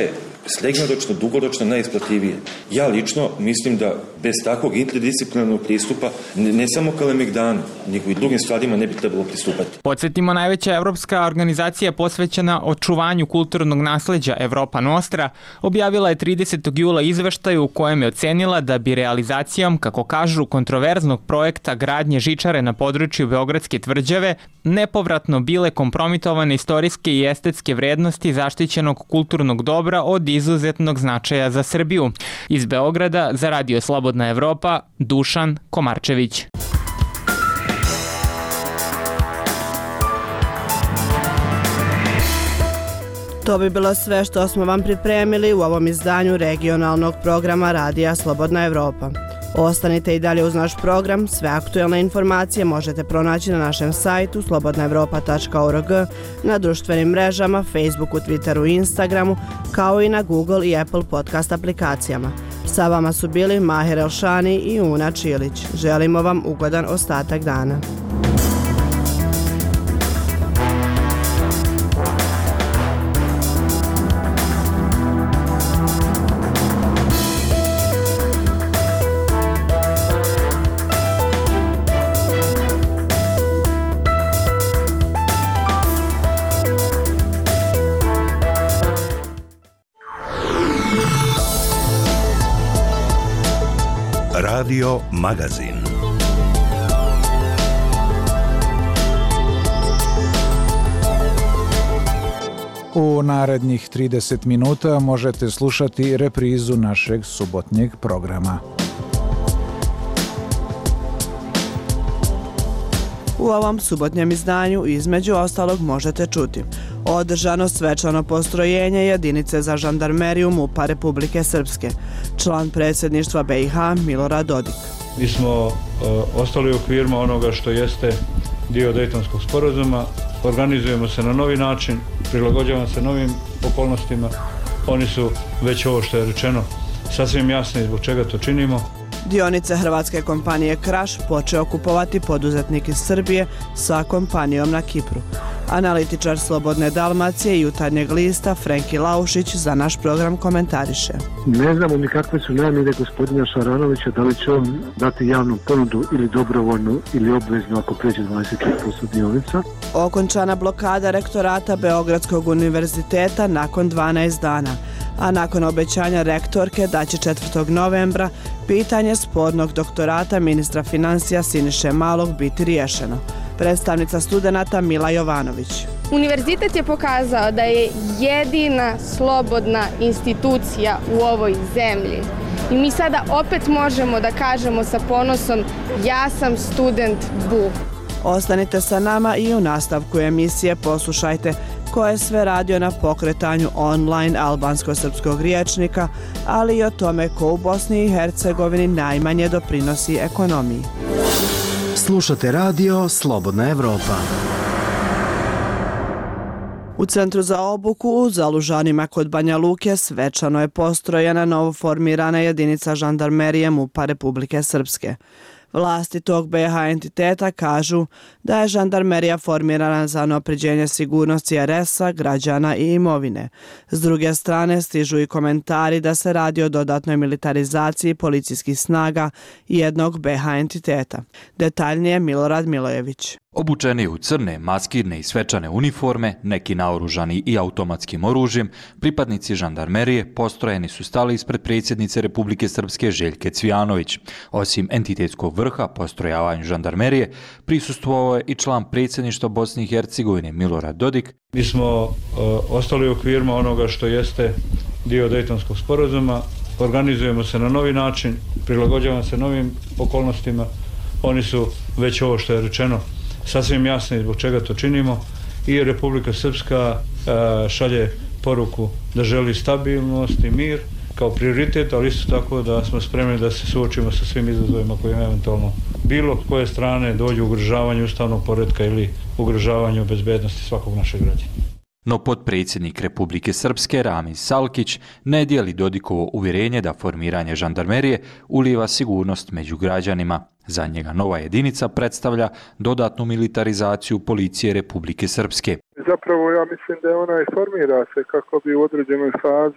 srednjoročno, dugoročno najisplativije. Ja lično mislim da bez takvog interdisciplinarnog pristupa ne, ne samo Kalemegdanu, nego i drugim stvarima ne bi trebalo pristupati. Podsjetimo, najveća evropska organizacija posvećena očuvanju kulturnog nasleđa Evropa Nostra objavila je tridesetog jula izveštaj u kojem je ocenila da bi realizacijom, kako kažu, kontroverznog projekta gradnje žičare na području Beogradske tvrđave nepovratno bile kompromitovane istorijske i estetske vrednosti zaštićenog kulturnog dobra od izuzetnog značaja za Srbiju. Iz Beograda za Radio Slobodna Evropa, Dušan Komarčević. To bi bilo sve što smo vam pripremili u ovom izdanju regionalnog programa Radija Slobodna Evropa. Ostanite i dalje uz naš program. Sve aktuelne informacije možete pronaći na našem sajtu slobodna evropa tačka org, na društvenim mrežama, Facebooku, Twitteru i Instagramu, kao i na Google i Apple podcast aplikacijama. Sa vama su bili Mahir Elšani i Una Čilić. Želimo vam ugodan ostatak dana. Radio Magazin. U narednih trideset minuta možete slušati reprizu našeg subotnjeg programa. U ovom subotnjem izdanju između ostalog možete čuti: održano svečano postrojenje jedinice za žandarmeriju MUP-a Republike Srpske, član predsjedništva B i H Milorad Dodik. Mi smo uh, ostali u okvirima onoga što jeste dio Dejtonskog sporazuma, organizujemo se na novi način, prilagođavamo se novim okolnostima. Oni su već ovo što je rečeno sasvim jasni zbog čega to činimo. Dionice hrvatske kompanije Kraš počeo kupovati poduzetnik iz Srbije sa kompanijom na Kipru. Analitičar Slobodne Dalmacije i Jutarnjeg lista Frenki Laušić za naš program komentariše. Ne znamo ni kakve su namjere gospodina Šaranovića, da li će on dati javnu ponudu ili dobrovoljnu ili obveznu ako pređe dvadeset posto dionica. Okončana blokada rektorata Beogradskog univerziteta nakon dvanaest dana, a nakon obećanja rektorke da će četvrtog novembra pitanje spornog doktorata ministra financija Siniše Malog biti riješeno. Predstavnica studenata Mila Jovanović. Univerzitet je pokazao da je jedina slobodna institucija u ovoj zemlji. I mi sada opet možemo da kažemo sa ponosom: ja sam student B U. Ostanite sa nama i u nastavku emisije poslušajte ko je sve radio na pokretanju online albansko-srpskog rječnika, ali i o tome ko u Bosni i Hercegovini najmanje doprinosi ekonomiji. Slušate radio Slobodna Evropa. U Centru za obuku u Zalužanima kod Banja Luke svečano je postrojena novoformirana jedinica žandarmerije MUP-a Republike Srpske. Vlasti tog B i H entiteta kažu da je žandarmerija formirana za unapređenje sigurnosti R S-a, građana i imovine. S druge strane stižu i komentari da se radi o dodatnoj militarizaciji policijskih snaga jednog B i H entiteta. Detaljnije Milorad Milojević. Obučeni u crne, maskirne i svečane uniforme, neki naoružani i automatskim oružjem, pripadnici žandarmerije postrojeni su stali ispred predsjednice Republike Srpske Željke Cvijanović. Osim entitetskog vrha postrojavanju žandarmerije, prisustvovao je i član predsjedništva Bosne i Hercegovine Milorad Dodik. Mi smo uh, ostali u okvirima onoga što jeste dio Dejtonskog sporazuma, organizujemo se na novi način, prilagođavamo se novim okolnostima. Oni su već ovo što je rečeno sasvim jasni zbog čega to činimo i Republika Srpska uh, šalje poruku da želi stabilnost i mir kao prioritet, ali isto tako da smo spremni da se suočimo sa svim izazovima koji eventualno bilo koje strane dođu u ugrožavanju ustavnog poretka ili ugrožavanju bezbednosti svakog našeg građana. No potpredsjednik Republike Srpske Ramiz Salkić ne dijeli Dodikovo uvjerenje da formiranje žandarmerije ulijeva sigurnost među građanima. Za njega nova jedinica predstavlja dodatnu militarizaciju policije Republike Srpske. Zapravo ja mislim da ona i formira se kako bi u određenoj fazi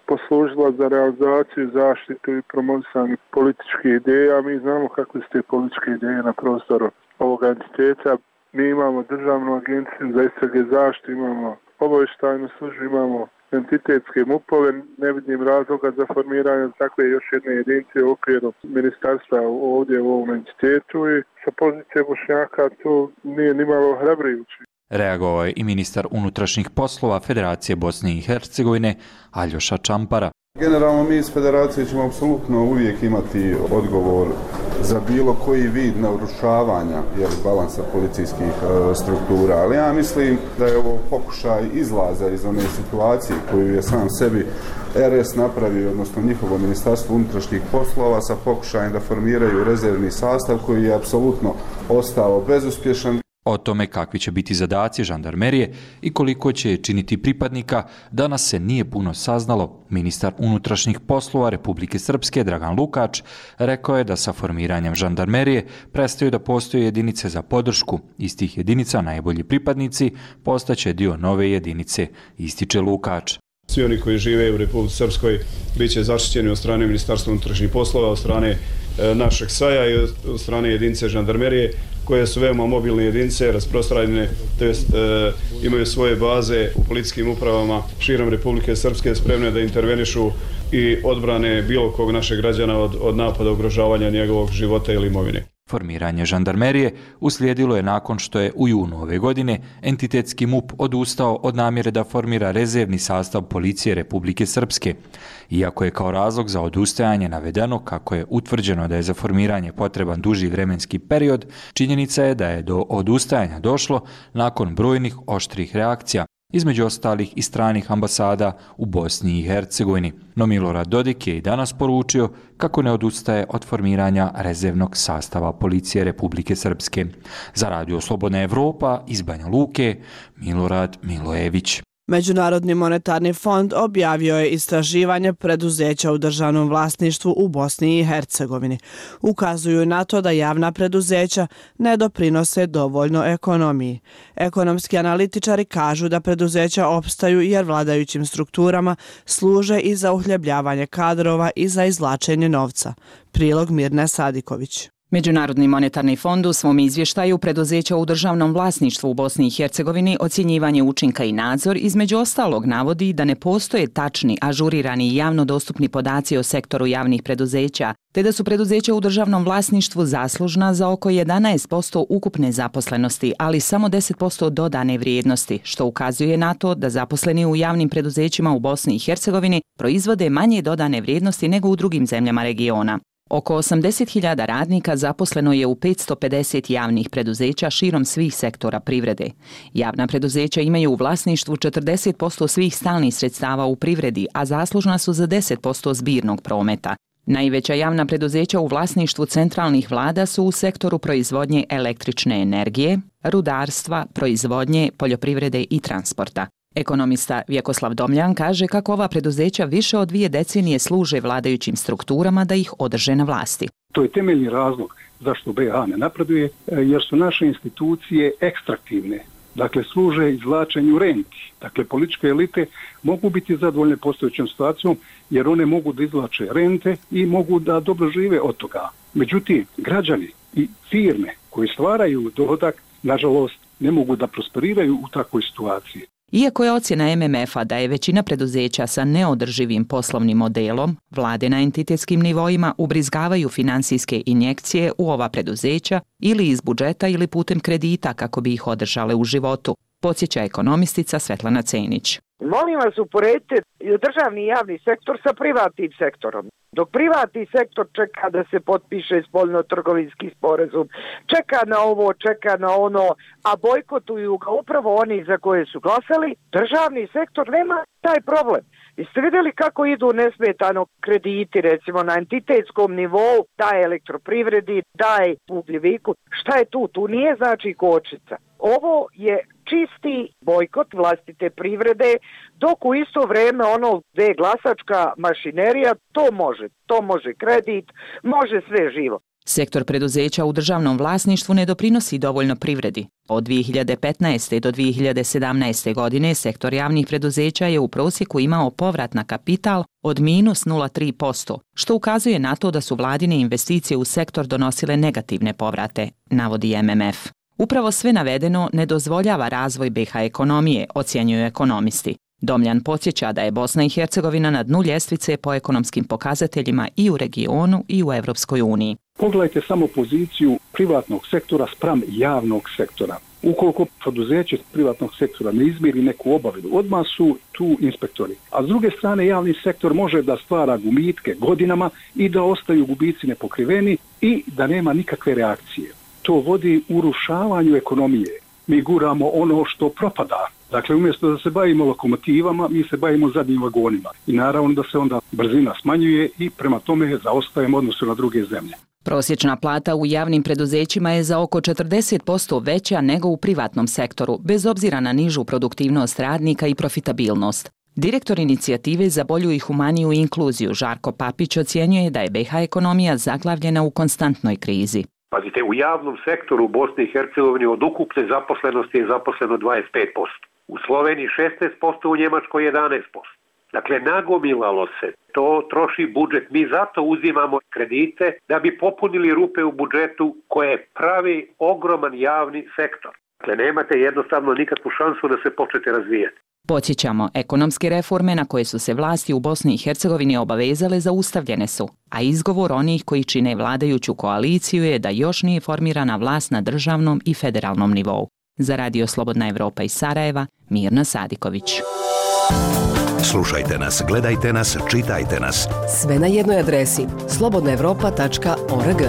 poslužila za realizaciju, zaštitu i promovisanje političkih ideja. Mi znamo kakve su te političke ideje na prostoru ovog entiteta. Mi imamo državnu agenciju za istrage zaštitu, imamo obavještajnu službu, imamo entitetske mupove. Ne vidim razloga za formiranje takve još jedne jedinice u okviru ministarstva ovdje u ovom entitetu i sa pozicije Bošnjaka to nije nimalo hrabrujuće. Reagovao je i ministar unutrašnjih poslova Federacije Bosne i Hercegovine Aljoša Čampara. Generalno mi iz Federacije ćemo apsolutno uvijek imati odgovor za bilo koji vid narušavanja jel, balansa policijskih e, struktura, ali ja mislim da je ovo pokušaj izlaza iz one situacije koju je sam sebi R S napravio, odnosno njihovo ministarstvo unutrašnjih poslova sa pokušajem da formiraju rezervni sastav koji je apsolutno ostao bezuspješan. O tome kakvi će biti zadaci žandarmerije i koliko će činiti pripadnika, danas se nije puno saznalo. Ministar unutrašnjih poslova Republike Srpske Dragan Lukač rekao je da sa formiranjem žandarmerije prestaju da postoje jedinice za podršku. Iz tih jedinica najbolji pripadnici postaće dio nove jedinice, ističe Lukač. Svi oni koji žive u Republici Srpskoj bit će zaštićeni od strane Ministarstva unutrašnjih poslova, od strane e, našeg S A J-a i od strane jedinice žandarmerije, koje su veoma mobilne jedinice, rasprostranjene, to jest e, imaju svoje baze u policijskim upravama širom Republike Srpske, spremne da intervenišu i odbrane bilo kog našeg građana od, od napada ugrožavanja njegovog života ili imovine. Formiranje žandarmerije uslijedilo je nakon što je u junu ove godine entitetski M U P odustao od namjere da formira rezervni sastav policije Republike Srpske. Iako je kao razlog za odustajanje navedeno kako je utvrđeno da je za formiranje potreban duži vremenski period, činjenica je da je do odustajanja došlo nakon brojnih oštrih reakcija, između ostalih i stranih ambasada u Bosni i Hercegovini. No Milorad Dodik je i danas poručio kako ne odustaje od formiranja rezervnog sastava policije Republike Srpske. Za Radio Slobodna Evropa iz Banja Luke, Milorad Milojević. Međunarodni monetarni fond objavio je istraživanje preduzeća u državnom vlasništvu u Bosni i Hercegovini. Ukazuju na to da javna preduzeća ne doprinose dovoljno ekonomiji. Ekonomski analitičari kažu da preduzeća opstaju jer vladajućim strukturama služe i za uhljebljavanje kadrova i za izvlačenje novca. Prilog Mirne Sadiković. Međunarodni monetarni fond u svom izvještaju preduzeća u državnom vlasništvu u Bosni i Hercegovini ocjenjivanje učinka i nadzor između ostalog navodi da ne postoje tačni, ažurirani i javno dostupni podaci o sektoru javnih preduzeća, te da su preduzeća u državnom vlasništvu zaslužna za oko jedanaest posto ukupne zaposlenosti, ali samo deset posto dodane vrijednosti, što ukazuje na to da zaposleni u javnim preduzećima u Bosni i Hercegovini proizvode manje dodane vrijednosti nego u drugim zemljama regiona. Oko osamdeset hiljada radnika zaposleno je u petsto pedeset javnih preduzeća širom svih sektora privrede. Javna preduzeća imaju u vlasništvu četrdeset posto svih stalnih sredstava u privredi, a zaslužna su za deset posto zbirnog prometa. Najveća javna preduzeća u vlasništvu centralnih vlada su u sektoru proizvodnje električne energije, rudarstva, proizvodnje, poljoprivrede i transporta. Ekonomista Vjekoslav Domljan kaže kako ova preduzeća više od dvije decenije služe vladajućim strukturama da ih održe na vlasti. To je temeljni razlog zašto B iH ne napreduje, jer su naše institucije ekstraktivne. Dakle, služe izvlačenju renti. Dakle, političke elite mogu biti zadovoljne postojećom situacijom jer one mogu da izvlače rente i mogu da dobro žive od toga. Međutim, građani i firme koji stvaraju dohodak, nažalost, ne mogu da prosperiraju u takvoj situaciji. Iako je ocjena M M F-a da je većina preduzeća sa neodrživim poslovnim modelom, vlade na entitetskim nivoima ubrizgavaju finansijske injekcije u ova preduzeća ili iz budžeta ili putem kredita kako bi ih održale u životu, podsjeća ekonomistica Svetlana Cenić. Molim vas, uporedite državni i javni sektor sa privatnim sektorom. Dok privatni sektor čeka da se potpiše spoljno-trgovinski sporazum, čeka na ovo, čeka na ono, a bojkotuju ga upravo oni za koje su glasali, državni sektor nema taj problem. Jeste vidjeli kako idu nesmetano krediti, recimo na entitetskom nivou, daje elektroprivredi, daje ugljiviku. Šta je tu? Tu nije znači kočica. Ovo je čisti bojkot vlastite privrede, dok u isto vrijeme ono gdje je glasačka mašinerija, to može. To može kredit, može sve živo. Sektor preduzeća u državnom vlasništvu ne doprinosi dovoljno privredi. Od dvije hiljade petnaeste. do dvije hiljade sedamnaeste. godine sektor javnih preduzeća je u prosjeku imao povrat na kapital od minus nula zarez tri posto, što ukazuje na to da su vladine investicije u sektor donosile negativne povrate, navodi M M F. Upravo sve navedeno ne dozvoljava razvoj B iH ekonomije, ocjenjuju ekonomisti. Domljan podsjeća da je Bosna i Hercegovina na dnu ljestvice po ekonomskim pokazateljima i u regionu i u Evropskoj uniji. Pogledajte samo poziciju privatnog sektora spram javnog sektora. Ukoliko poduzeće privatnog sektora ne izmiri neku obavezu, odmah su tu inspektori. A s druge strane, javni sektor može da stvara gumitke godinama i da ostaju gubici nepokriveni i da nema nikakve reakcije. To vodi urušavanju ekonomije. Mi guramo ono što propada. Dakle, umjesto da se bavimo lokomotivama, mi se bavimo zadnjim vagonima. I naravno da se onda brzina smanjuje i prema tome zaostajemo odnosu na druge zemlje. Prosječna plata u javnim preduzećima je za oko četrdeset posto veća nego u privatnom sektoru, bez obzira na nižu produktivnost radnika i profitabilnost. Direktor inicijative za bolju i humaniju inkluziju Žarko Papić ocjenjuje da je B iH ekonomija zaglavljena u konstantnoj krizi. Pazite, u javnom sektoru u Bosni i Hercegovini od ukupne zaposlenosti je zaposleno dvadeset pet posto. U Sloveniji šesnaest posto, u Njemačkoj jedanaest posto. Dakle, nagomilalo se. To troši budžet. Mi zato uzimamo kredite da bi popunili rupe u budžetu koje pravi ogroman javni sektor. Dakle, nemate jednostavno nikakvu šansu da se počnete razvijati. Podsjećamo, ekonomske reforme na koje su se vlasti u Bosni i Hercegovini obavezale zaustavljene su, a izgovor onih koji čine vladajuću koaliciju je da još nije formirana vlast na državnom i federalnom nivou. Za Radio Slobodna Evropa iz Sarajeva, Mirna Sadiković. Slušajte nas, gledajte nas, čitajte nas. Sve na jednoj adresi slobodna evropa tačka org.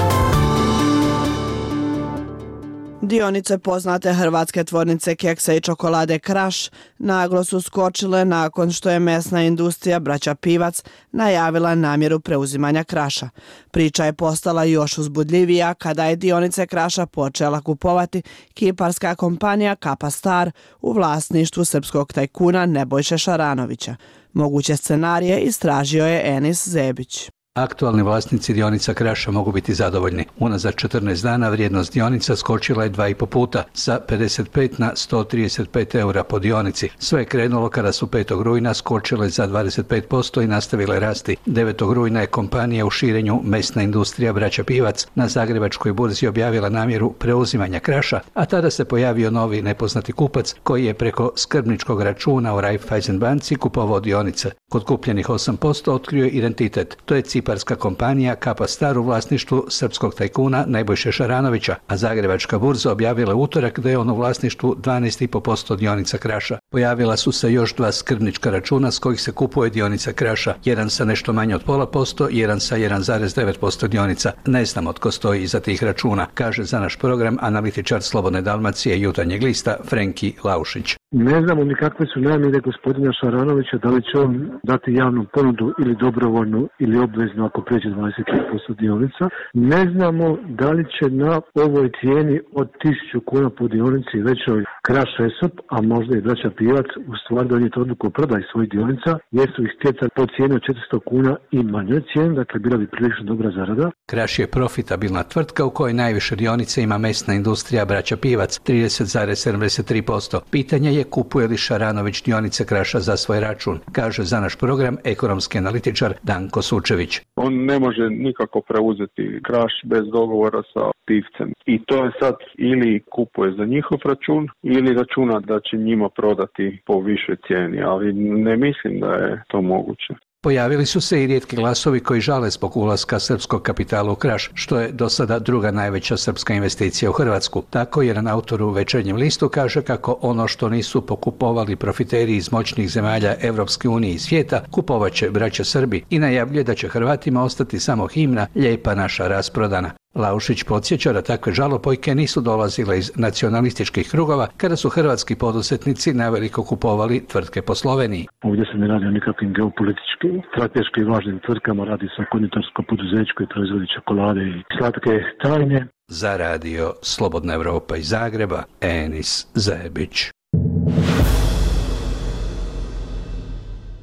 Dionice poznate hrvatske tvornice keksa i čokolade Kraš naglo su skočile nakon što je mesna industrija braća Pivac najavila namjeru preuzimanja Kraša. Priča je postala još uzbudljivija kada je dionice Kraša počela kupovati kiparska kompanija Kapa Star u vlasništvu srpskog tajkuna Nebojše Šaranovića. Moguće scenarije istražio je Enis Zebić. Aktualni vlasnici dionica Kraša mogu biti zadovoljni. Unazad četrnaest dana vrijednost dionica skočila je dva i po puta, sa pedeset pet na sto trideset pet eura po dionici. Sve je krenulo kada su petog rujna skočile za dvadeset pet posto i nastavile rasti. devetog rujna je kompanija u širenju mesna industrija braća Pivac na Zagrebačkoj burzi objavila namjeru preuzimanja Kraša, a tada se pojavio novi nepoznati kupac koji je preko skrbničkog računa u Raiffeisen banci kupovao dionice. Kod kupljenih osam posto otkrio je identitet. To je ciparska kompanija Kapa Star u vlasništvu srpskog tajkuna Nebojše Šaranovića, a Zagrebačka burza objavila utorak da je on u vlasništvu dvanaest i po posto dionica Kraša. Pojavila su se još dva skrbnička računa s kojih se kupuje dionica Kraša, jedan sa nešto manje od pola posto, jedan sa jedan zarez devet posto dionica. Ne znamo tko stoji iza tih računa, kaže za naš program analitičar Slobodne Dalmacije i Jutarnjeg lista Frenki Laušić. Ne znamo ni kakve su namjere gospodina Šaranovića, da li će on dati javnu ponudu ili dobrovoljnu ili obveznu ako pređe dvadeset posto dionica. Ne znamo da li će na ovoj cijeni od tisuću kuna po dionici većoj Kraš Esop, a možda i braća Pivac, u stvari donijeti odluku o prodaji svojih dionica, jer su ih stjecali po cijeni od četiristo kuna i manjoj cijeni, dakle bila bi prilično dobra zarada. Kraš je profitabilna tvrtka u kojoj najviše dionice ima mesna industrija braća Pivac, trideset zarez sedamdeset tri posto. Pitanje je kupuje li Šaranović dionice Kraša za svoj račun, kaže za naš program ekonomski analitičar Danko Sučević. On ne može nikako preuzeti Kraš bez dogovora sa Pivcem. I to je sad ili kupuje za njihov račun ili računa da će njima prodati po višoj cijeni, ali ne mislim da je to moguće. Pojavili su se i rijetki glasovi koji žale zbog ulaska srpskog kapitala u Kraš, što je do sada druga najveća srpska investicija u Hrvatsku. Tako jedan autor u Večernjem listu kaže kako ono što nisu pokupovali profiteri iz moćnih zemalja Evropske unije i svijeta, kupovat će braća Srbi i najavljuje da će Hrvatima ostati samo himna Lijepa naša rasprodana. Laušić podsjeća da takve žalopojke nisu dolazile iz nacionalističkih krugova kada su hrvatski poduzetnici naveliko kupovali tvrtke po Sloveniji. Ovdje se ne radi o nikakvim geopolitičkim, strateški važnim tvrtkama, radi se o konditorsko poduzeću koje proizvodi čokolade i slatke tajne. Za Radio Slobodna Evropa iz Zagreba, Enis Zebić.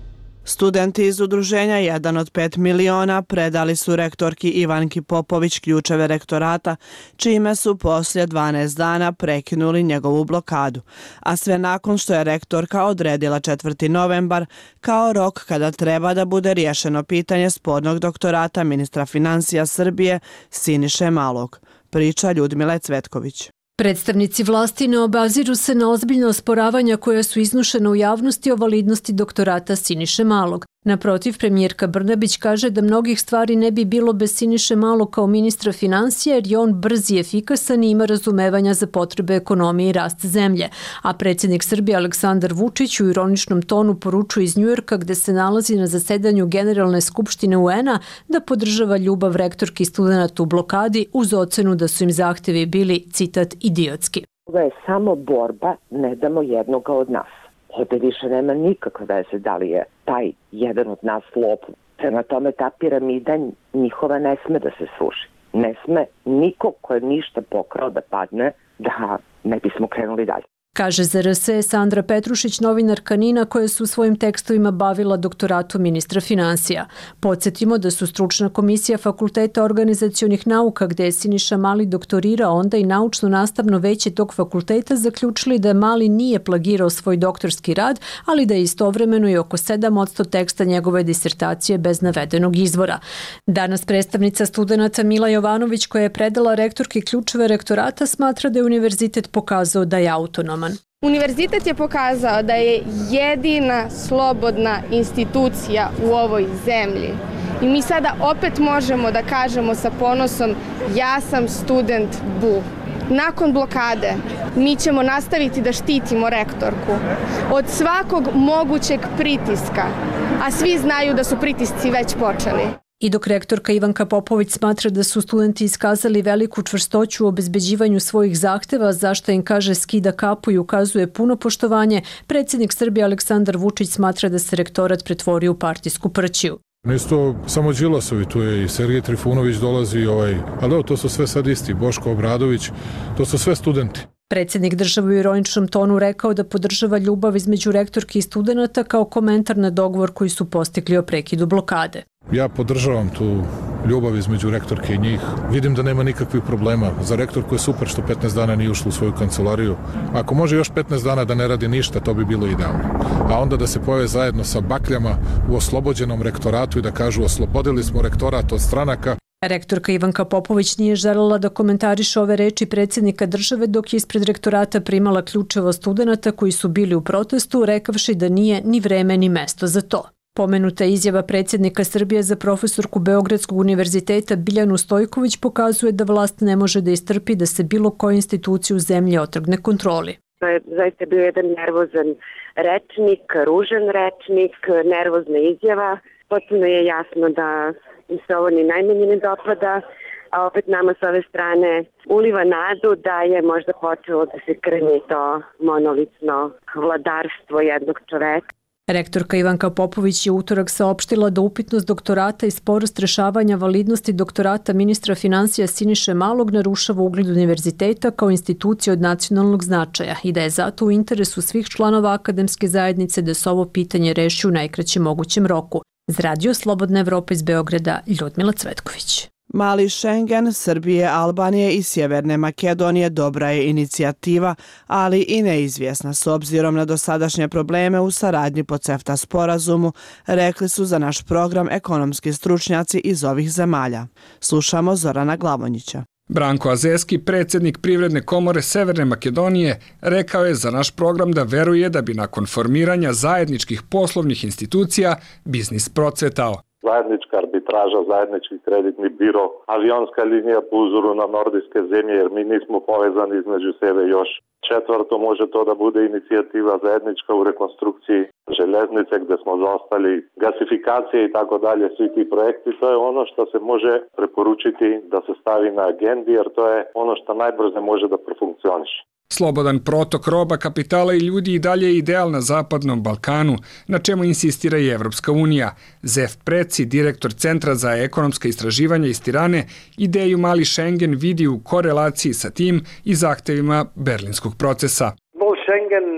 Studenti iz udruženja jedan od pet miliona predali su rektorki Ivanki Popović ključeve rektorata, čime su poslije dvanaest dana prekinuli njegovu blokadu, a sve nakon što je rektorka odredila četvrti novembar kao rok kada treba da bude riješeno pitanje spornog doktorata ministra financija Srbije Siniše Malog, priča Ljudmila Cvetković. Predstavnici vlasti ne obaziru se na ozbiljna osporavanja koja su iznušena u javnosti o validnosti doktorata Siniše Malog. Naprotiv, premijerka Brnabić kaže da mnogih stvari ne bi bilo bez Siniše Malog kao ministra financija, jer je on brz i efikasan i ima razumevanja za potrebe ekonomije i rast zemlje. A predsjednik Srbije Aleksandar Vučić u ironičnom tonu poručuje iz Njujorka, gde se nalazi na zasedanju Generalne skupštine U N-a, da podržava ljubav rektorki i studenata u blokadi uz ocenu da su im zahtevi bili, citat, idiotski. Ovo je samo borba, ne damo jednoga od nas. Ovdje više nema nikakve veze da li je taj jedan od nas lopov. Prema tome ta piramida njihova ne sme da se sruši. Ne sme niko ko je ništa pokrao da padne, da ne bismo krenuli dalje. Kaže za R S Sandra Petrušić, novinarka NIN-a koja se u svojim tekstovima bavila doktoratu ministra financija. Podsjetimo da su stručna komisija Fakulteta organizacionih nauka, gde je Siniša Mali doktorirao, onda i naučno-nastavno veće tog fakulteta zaključili da Mali nije plagirao svoj doktorski rad, ali da je istovremeno i oko sedam posto teksta njegove disertacije bez navedenog izvora. Danas predstavnica studenata Mila Jovanović, koja je predala rektorki ključeve rektorata, smatra da je univerzitet pokazao da je autonoman. Univerzitet je pokazao da je jedina slobodna institucija u ovoj zemlji. I mi sada opet možemo da kažemo sa ponosom: ja sam student B U. Nakon blokade mi ćemo nastaviti da štitimo rektorku od svakog mogućeg pritiska, a svi znaju da su pritisci već počeli. I dok rektorka Ivanka Popović smatra da su studenti iskazali veliku čvrstoću u obezbeđivanju svojih zahteva, zašto im kaže skida kapu i ukazuje puno poštovanje, predsjednik Srbije Aleksandar Vučić smatra da se rektorat pretvorio u partijsku prćiju. Nisu to samo Đilasovi, tu je i Sergej Trifunović dolazi, ovaj, ali to su sve sad isti, Boško Obradović, to su sve studenti. Predsjednik države u ironičnom tonu rekao da podržava ljubav između rektorki i studenata kao komentar na dogovor koji su postigli o prekidu blokade. Ja podržavam tu ljubav između rektorke i njih. Vidim da nema nikakvih problema. Za rektorku je super što petnaest dana nije ušla u svoju kancelariju. Ako može još petnaest dana da ne radi ništa, to bi bilo idealno. A onda da se pojave zajedno sa bakljama u oslobođenom rektoratu i da kažu: oslobodili smo rektorat od stranaka. Rektorka Ivanka Popović nije želela da komentariše ove reči predsjednika države dok je ispred rektorata primala ključeva studenata koji su bili u protestu, rekavši da nije ni vreme ni mesto za to. Pomenuta izjava predsjednika Srbije za profesorku Beogradskog univerziteta Biljanu Stojković pokazuje da vlast ne može da istrpi da se bilo koja institucija u zemlji otrgne kontroli. To je zaista bio jedan nervozan rečnik, ružan rečnik, nervozna izjava. Potpuno je jasno da im se ovo ni najmanje ne dopada, a opet nama s ove strane uliva nadu da je možda počelo da se krni to monolitno vladarstvo jednog čoveka. Rektorka Ivanka Popović je utorak saopštila da upitnost doktorata i sporost rešavanja validnosti doktorata ministra financija Siniše Malog narušava ugled univerziteta kao institucije od nacionalnog značaja i da je zato u interesu svih članova akademske zajednice da se ovo pitanje reši u najkraćem mogućem roku. Za Radio Slobodna Evropa iz Beograda, Ljudmila Cvetković. Mali Schengen, Srbije, Albanije i Sjeverne Makedonije dobra je inicijativa, ali i neizvjesna s obzirom na dosadašnje probleme u saradnji po CEFTA sporazumu, rekli su za naš program ekonomski stručnjaci iz ovih zemalja. Slušamo Zorana Glavonjića. Branko Azeski, predsjednik Privredne komore Severne Makedonije, rekao je za naš program da veruje da bi nakon formiranja zajedničkih poslovnih institucija biznis procvetao. Zajednička arbitraža, zajednički kreditni biro, avionska linija po uzoru na nordijske zemlje, jer mi nismo povezani između sebe još. Četvrto, može to da bude inicijativa zajednička u rekonstrukciji željeznice gdje smo zaostali, gasifikacije i tako dalje, svi ti projekti. To je ono što se može preporučiti da se stavi na agendi, jer to je ono što najbrže može da profunkcioniše. Slobodan protok roba, kapitala i ljudi i dalje je ideal na Zapadnom Balkanu, na čemu insistira i Evropska unija. Zef Preci, direktor Centra za ekonomska istraživanja iz Tirane, ideju Mali Schengen vidi u korelaciji sa tim i zahtevima berlinskog procesa. Schengen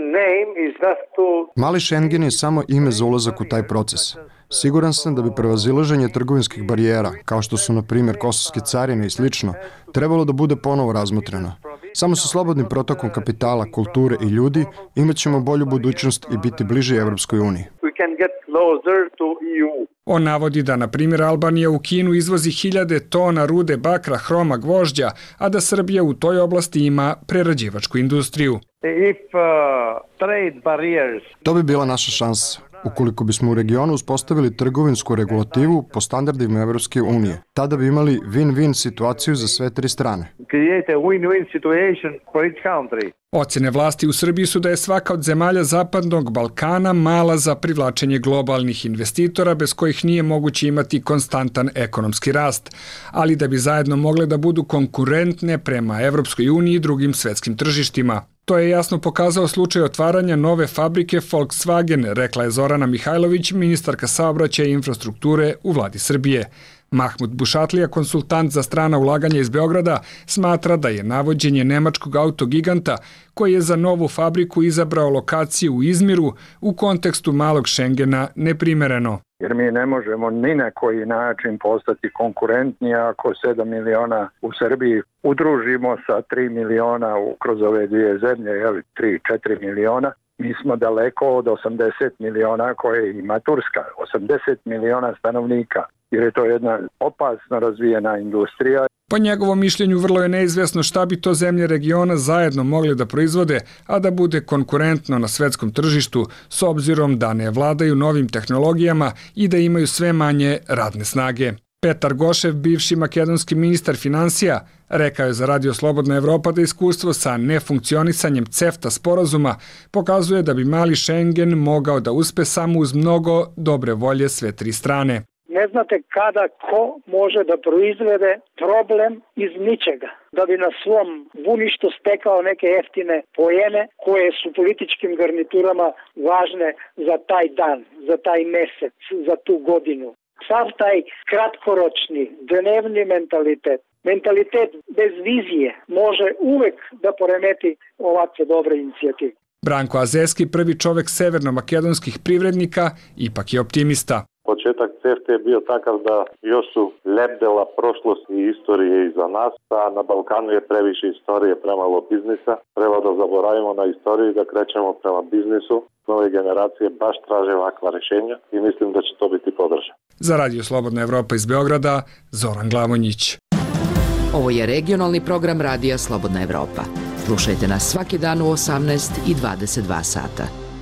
Mali Schengen je samo ime za ulazak u taj proces. Siguran sam da bi prevazilaženje trgovinskih barijera, kao što su na primjer kosovske carine i slično, trebalo da bude ponovo razmotreno. Samo sa slobodnim protokom kapitala, kulture i ljudi imat ćemo bolju budućnost i biti bliži Evropskoj uniji. On navodi da, na primjer, Albanija u Kinu izvozi hiljade tona rude bakra, hroma, gvožđa, a da Srbija u toj oblasti ima prerađivačku industriju. To bi bila naša šansa. Ukoliko bismo u regionu uspostavili trgovinsku regulativu po standardima Evropske unije, tada bi imali win-win situaciju za sve tri strane. Ocene vlasti u Srbiji su da je svaka od zemalja Zapadnog Balkana mala za privlačenje globalnih investitora bez kojih nije moguće imati konstantan ekonomski rast, ali da bi zajedno mogle da budu konkurentne prema Evropskoj uniji i drugim svetskim tržištima. To je jasno pokazao slučaj otvaranja nove fabrike Volkswagen, rekla je Zorana Mihajlović, ministarka saobraćaja i infrastrukture u vladi Srbije. Mahmud Bušatlija, konsultant za strana ulaganja iz Beograda, smatra da je navođenje nemačkog autogiganta, koji je za novu fabriku izabrao lokaciju u Izmiru, u kontekstu malog Schengena neprimereno. Jer mi ne možemo ni na koji način postati konkurentni ako sedam miliona u Srbiji udružimo sa tri miliona kroz ove dvije zemlje, jeli, tri četiri miliona. Mi smo daleko od osamdeset miliona koje ima Turska, osamdeset miliona stanovnika, jer je to jedna opasno razvijena industrija. Po njegovom mišljenju vrlo je neizvesno šta bi to zemlje regiona zajedno mogli da proizvode, a da bude konkurentno na svetskom tržištu, s obzirom da ne vladaju novim tehnologijama i da imaju sve manje radne snage. Petar Gošev, bivši makedonski ministar finansija, rekao je za Radio Slobodna Evropa da iskustvo sa nefunkcionisanjem CEFTA sporazuma pokazuje da bi mali Schengen mogao da uspe samo uz mnogo dobre volje sve tri strane. Ne znate kada ko može da proizvede problem iz ničega, da bi na svom buništu stekao neke jeftine poene koje su političkim garniturama važne za taj dan, za taj mesec, za tu godinu. Sav taj kratkoročni, dnevni mentalitet, mentalitet bez vizije može uvek da poremeti ovakve dobre inicijative. Branko Azeski, prvi čovek severno-makedonskih privrednika, ipak je optimista. Početak CEFTA je bio takav da još su lebdela prošlost i istorije iza nas, a na Balkanu je previše istorije, premalo biznisa. Treba da zaboravimo na istoriju i da krećemo prema biznisu. Nove generacije baš traže ovakva rešenja i mislim da će to biti podržano. Za Radio Slobodna Evropa iz Beograda, Zoran Glavonjić. Ovo je regionalni program Radija Slobodna Evropa. Slušajte nas svaki dan u osamnaest i dvadeset dva sata.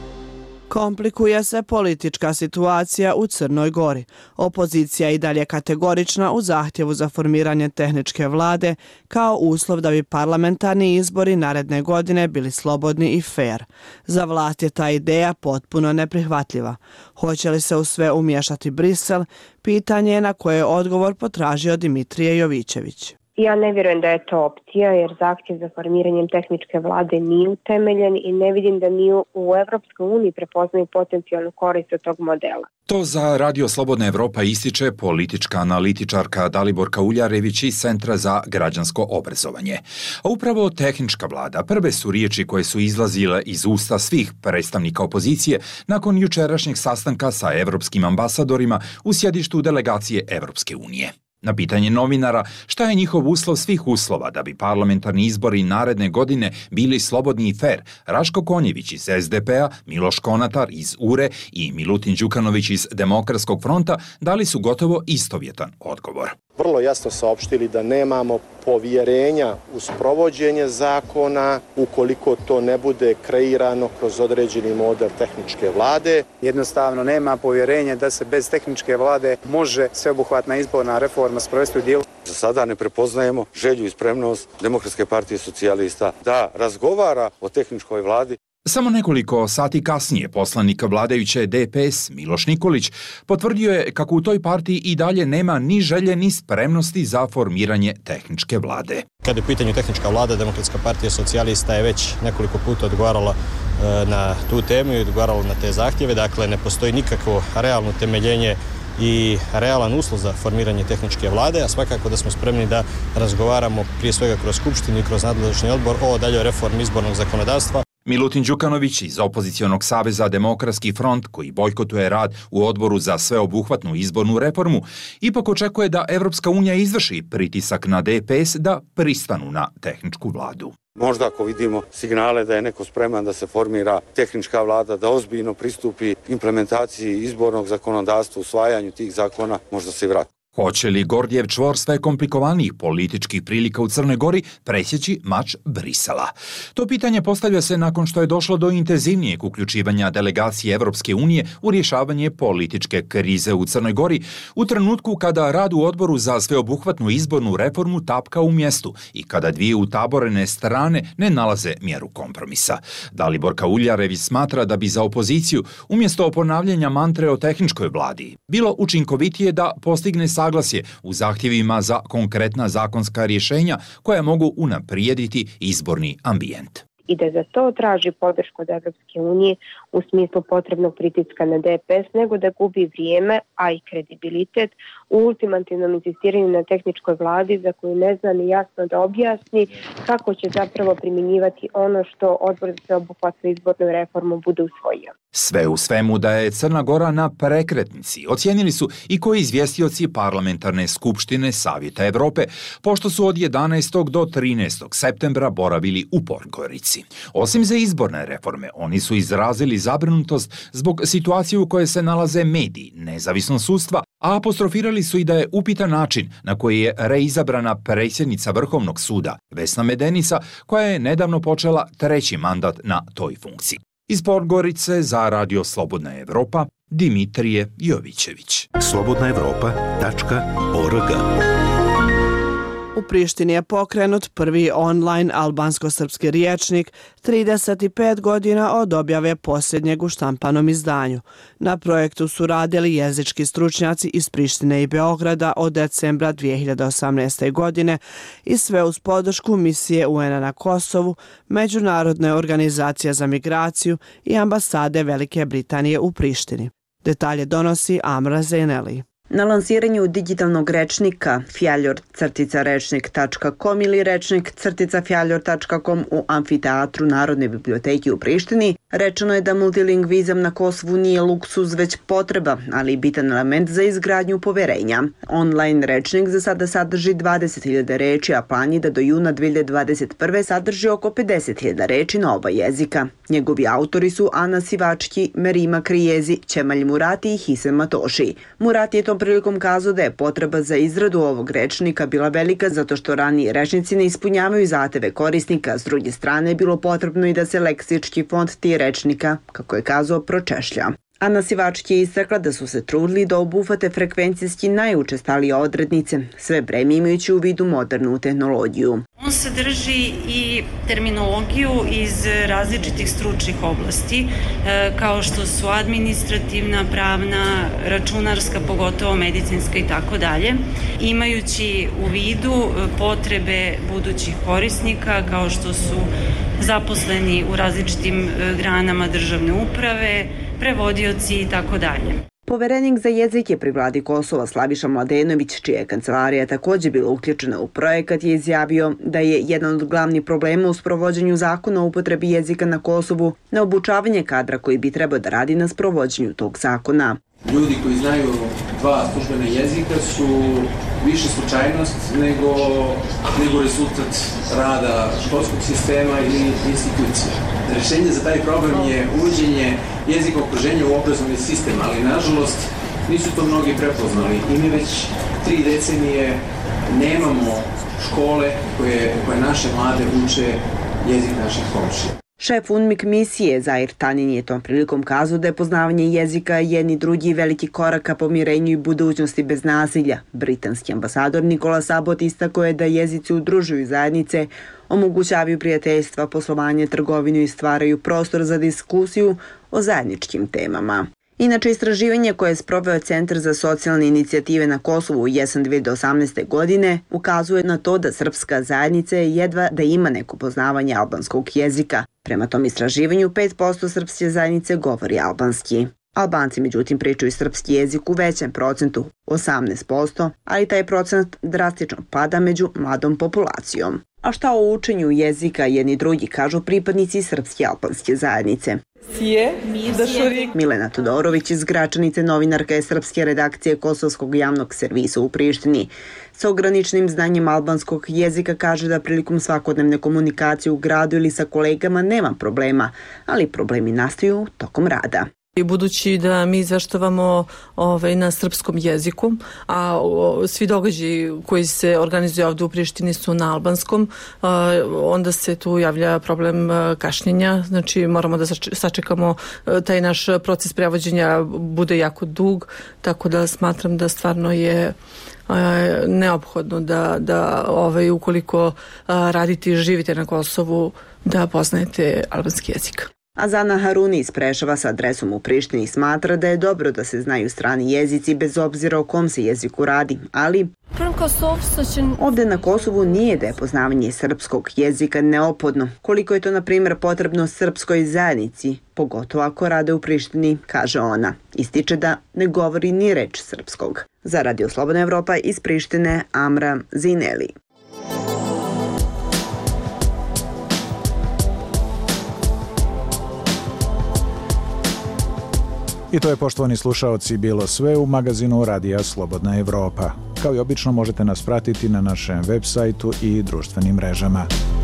Komplikuje se politička situacija u Crnoj Gori. Opozicija je i dalje kategorična u zahtjevu za formiranje tehničke vlade kao uslov da bi parlamentarni izbori naredne godine bili slobodni i fair. Za vlast je ta ideja potpuno neprihvatljiva. Hoće li se u sve umiješati Brisel? Pitanje je na koje je odgovor potražio Dimitrije Jovićević. Ja ne vjerujem da je to opcija jer zahtjev za formiranjem tehničke vlade nije utemeljen i ne vidim da mi u Evropskoj uniji prepoznaju potencijalnu korist od tog modela. To za Radio Slobodna Evropa ističe politička analitičarka Daliborka Uljarević iz Centra za građansko obrazovanje. A upravo tehnička vlada prve su riječi koje su izlazile iz usta svih predstavnika opozicije nakon jučerašnjeg sastanka sa evropskim ambasadorima u sjedištu delegacije Evropske unije. Na pitanje novinara šta je njihov uslov svih uslova da bi parlamentarni izbori naredne godine bili slobodni i fair, Raško Konjević iz es de pe a, Miloš Konatar iz U R E i Milutin Đukanović iz Demokratskog fronta dali su gotovo istovjetan odgovor. Vrlo jasno saopštili da nemamo povjerenja u sprovođenje zakona ukoliko to ne bude kreirano kroz određeni model tehničke vlade. Jednostavno nema povjerenja da se bez tehničke vlade može sveobuhvatna izborna reforma sprovesti u djelo. Za sada ne prepoznajemo želju i spremnost Demokratske partije socijalista da razgovara o tehničkoj vladi. Samo nekoliko sati kasnije poslanik vladajuće de pe es Miloš Nikolić potvrdio je kako u toj partiji i dalje nema ni želje ni spremnosti za formiranje tehničke vlade. Kada je u pitanju tehnička vlada, Demokratska partija socijalista je već nekoliko puta odgovarala na tu temu i odgovarala na te zahtjeve. Dakle, ne postoji nikakvo realno temeljenje i realan uslov za formiranje tehničke vlade, a svakako da smo spremni da razgovaramo prije svega kroz Skupštinu i kroz nadležni odbor o daljoj reformi izbornog zakonodavstva. Milutin Đukanović iz opozicionog saveza Demokratski front, koji bojkotuje rad u odboru za sveobuhvatnu izbornu reformu, ipak očekuje da Evropska unija izvrši pritisak na D P S da pristanu na tehničku vladu. Možda ako vidimo signale da je neko spreman da se formira tehnička vlada, da ozbiljno pristupi implementaciji izbornog zakonodavstva, usvajanju tih zakona, možda se i vrati. Hoće li Gordijev čvor sve komplikovanijih političkih prilika u Crnoj Gori presjeći mač Brisela? To pitanje postavlja se nakon što je došlo do intenzivnijeg uključivanja delegacije Evropske unije u rješavanje političke krize u Crnoj Gori u trenutku kada rad u odboru za sveobuhvatnu izbornu reformu tapka u mjestu i kada dvije utaborene strane ne nalaze mjeru kompromisa. Dalibor Kauljarević smatra da bi za opoziciju, umjesto ponavljanja mantre o tehničkoj vladi, bilo učinkovitije da postigne saglasje u zahtjevima za konkretna zakonska rješenja koja mogu unaprijediti izborni ambijent. I da za to traži podršku od Evropske unije u smislu potrebnog pritiska na D P S, nego da gubi vrijeme, a i kredibilitet u ultimativnom insistiranju na tehničkoj vladi za koju ne zna ni jasno da objasni kako će zapravo primjenjivati ono što odbor za sveobuhvatnu izbornu reformu bude usvojio. Sve u svemu da je Crna Gora na prekretnici ocijenili su i koji izvjestioci Parlamentarne skupštine Savjeta Evrope, pošto su od jedanaestog do trinaestog septembra boravili u Podgorici. Osim za izborne reforme, oni su izrazili zabrinutost zbog situacije u kojoj se nalaze mediji, nezavisno sudstva, a apostrofirali su i da je upitan način na koji je reizabrana predsjednica Vrhovnog suda Vesna Medenica, koja je nedavno počela treći mandat na toj funkciji. Iz Podgorice za Radio Slobodna Evropa, Dimitrije Jovićević. slobodna evropa tačka org. U Prištini je pokrenut prvi online albansko-srpski rječnik trideset pet godina od objave posljednjeg u štampanom izdanju. Na projektu su radili jezički stručnjaci iz Prištine i Beograda od decembra dvije hiljade osamnaeste. godine i sve uz podršku misije U N-a na Kosovu, Međunarodne organizacije za migraciju i ambasade Velike Britanije u Prištini. Detalje donosi Amra Zeneli. Na lansiranju digitalnog rečnika fjaljor crtica rečnik tačka com ili rečnik crtica fjaljor tačka com u amfiteatru Narodne biblioteke u Prištini rečeno je da multilingvizam na Kosovu nije luksuz već potreba, ali i bitan element za izgradnju poverenja. Online rečnik za sada sadrži dvadeset hiljada reči, a plan je da do juna dvije hiljade dvadeset prve. sadrži oko pedeset hiljada reči na oba jezika. Njegovi autori su Ana Sivački, Merima Krijezi, Čemalj Murati i Hisem Matoši. Murati je tom prilikom kazao da je potreba za izradu ovog rečnika bila velika zato što raniji rečnici ne ispunjavaju zahteve korisnika, s druge strane je bilo potrebno i da se leksički font tih rečnika, kako je kazao, pročešlja. Ana Sivački je istakla da su se trudili da obuhvate frekvencijski najučestalije odrednice, sve vreme imajući u vidu modernu tehnologiju. On sadrži i terminologiju iz različitih stručnih oblasti, kao što su administrativna, pravna, računarska, pogotovo medicinska i tako dalje, imajući u vidu potrebe budućih korisnika, kao što su zaposleni u različitim granama državne uprave, prevodioci i tako dalje. Poverenik za jezike pri vladi Kosova Slaviša Mladenović, čija je kancelarija također bila uključena u projekat, je izjavio da je jedan od glavnih problema u sprovođenju zakona o upotrebi jezika na Kosovu neobučavanje kadra koji bi trebao da radi na sprovođenju tog zakona. Ljudi koji znaju dva službene jezika su više slučajnost nego, nego rezultat rada školskog sistema ili institucija. Rješenje za taj problem je uvođenje jezika okruženja u obrazovni sistem, ali nažalost nisu to mnogi prepoznali i mi već tri decenije nemamo škole koje, koje naše mlade uče jezik naših komšija. Šef UNMIK misije Zair Tanin je tom prilikom kazao da je poznavanje jezika jedni drugi veliki korak ka pomirenju i budućnosti bez nasilja. Britanski ambasador Nikola Sabot istakao je da jezici udružuju zajednice, omogućavaju prijateljstva, poslovanje, trgovinu i stvaraju prostor za diskusiju o zajedničkim temama. Inače, istraživanje koje je sproveo Centar za socijalne inicijative na Kosovu u jesen dvije hiljade osamnaeste. godine ukazuje na to da srpska zajednica je jedva da ima neko poznavanje albanskog jezika. Prema tom istraživanju, pet posto srpske zajednice govori albanski. Albanci međutim pričaju srpski jezik u većem procentu, osamnaest posto, ali taj procent drastično pada među mladom populacijom. A šta o učenju jezika jedni drugi kažu pripadnici srpske albanske zajednice? Milena Todorović iz Gračanice, novinarka je srpske redakcije Kosovskog javnog servisa u Prištini. Sa ograničenim znanjem albanskog jezika kaže da prilikom svakodnevne komunikacije u gradu ili sa kolegama nema problema, ali problemi nastaju tokom rada. I budući da mi izveštavamo ovaj, na srpskom jeziku, a o, svi događaji koji se organizuju ovdje u Prištini su na albanskom, a, onda se tu javlja problem kašnjenja, znači moramo da sačekamo taj naš proces prevođenja bude jako dug, tako da smatram da stvarno je a, neophodno da, da ovaj, ukoliko a, radite i živite na Kosovu, da poznajete albanski jezik. Azana Haruni iz Preševa sa adresom u Prištini smatra da je dobro da se znaju strani jezici bez obzira o kom se jeziku radi, ali ovdje na Kosovu nije da je poznavanje srpskog jezika neophodno, koliko je to na primjer potrebno srpskoj zajednici, pogotovo ako rade u Prištini, kaže ona. Ističe da ne govori ni reč srpskog. Za Radio Slobodna Evropa iz Prištine, Amra Zineli. I to je, poštovani slušaoci, bilo sve u magazinu Radija Slobodna Evropa. Kao i obično možete nas pratiti na našem web sajtu i društvenim mrežama.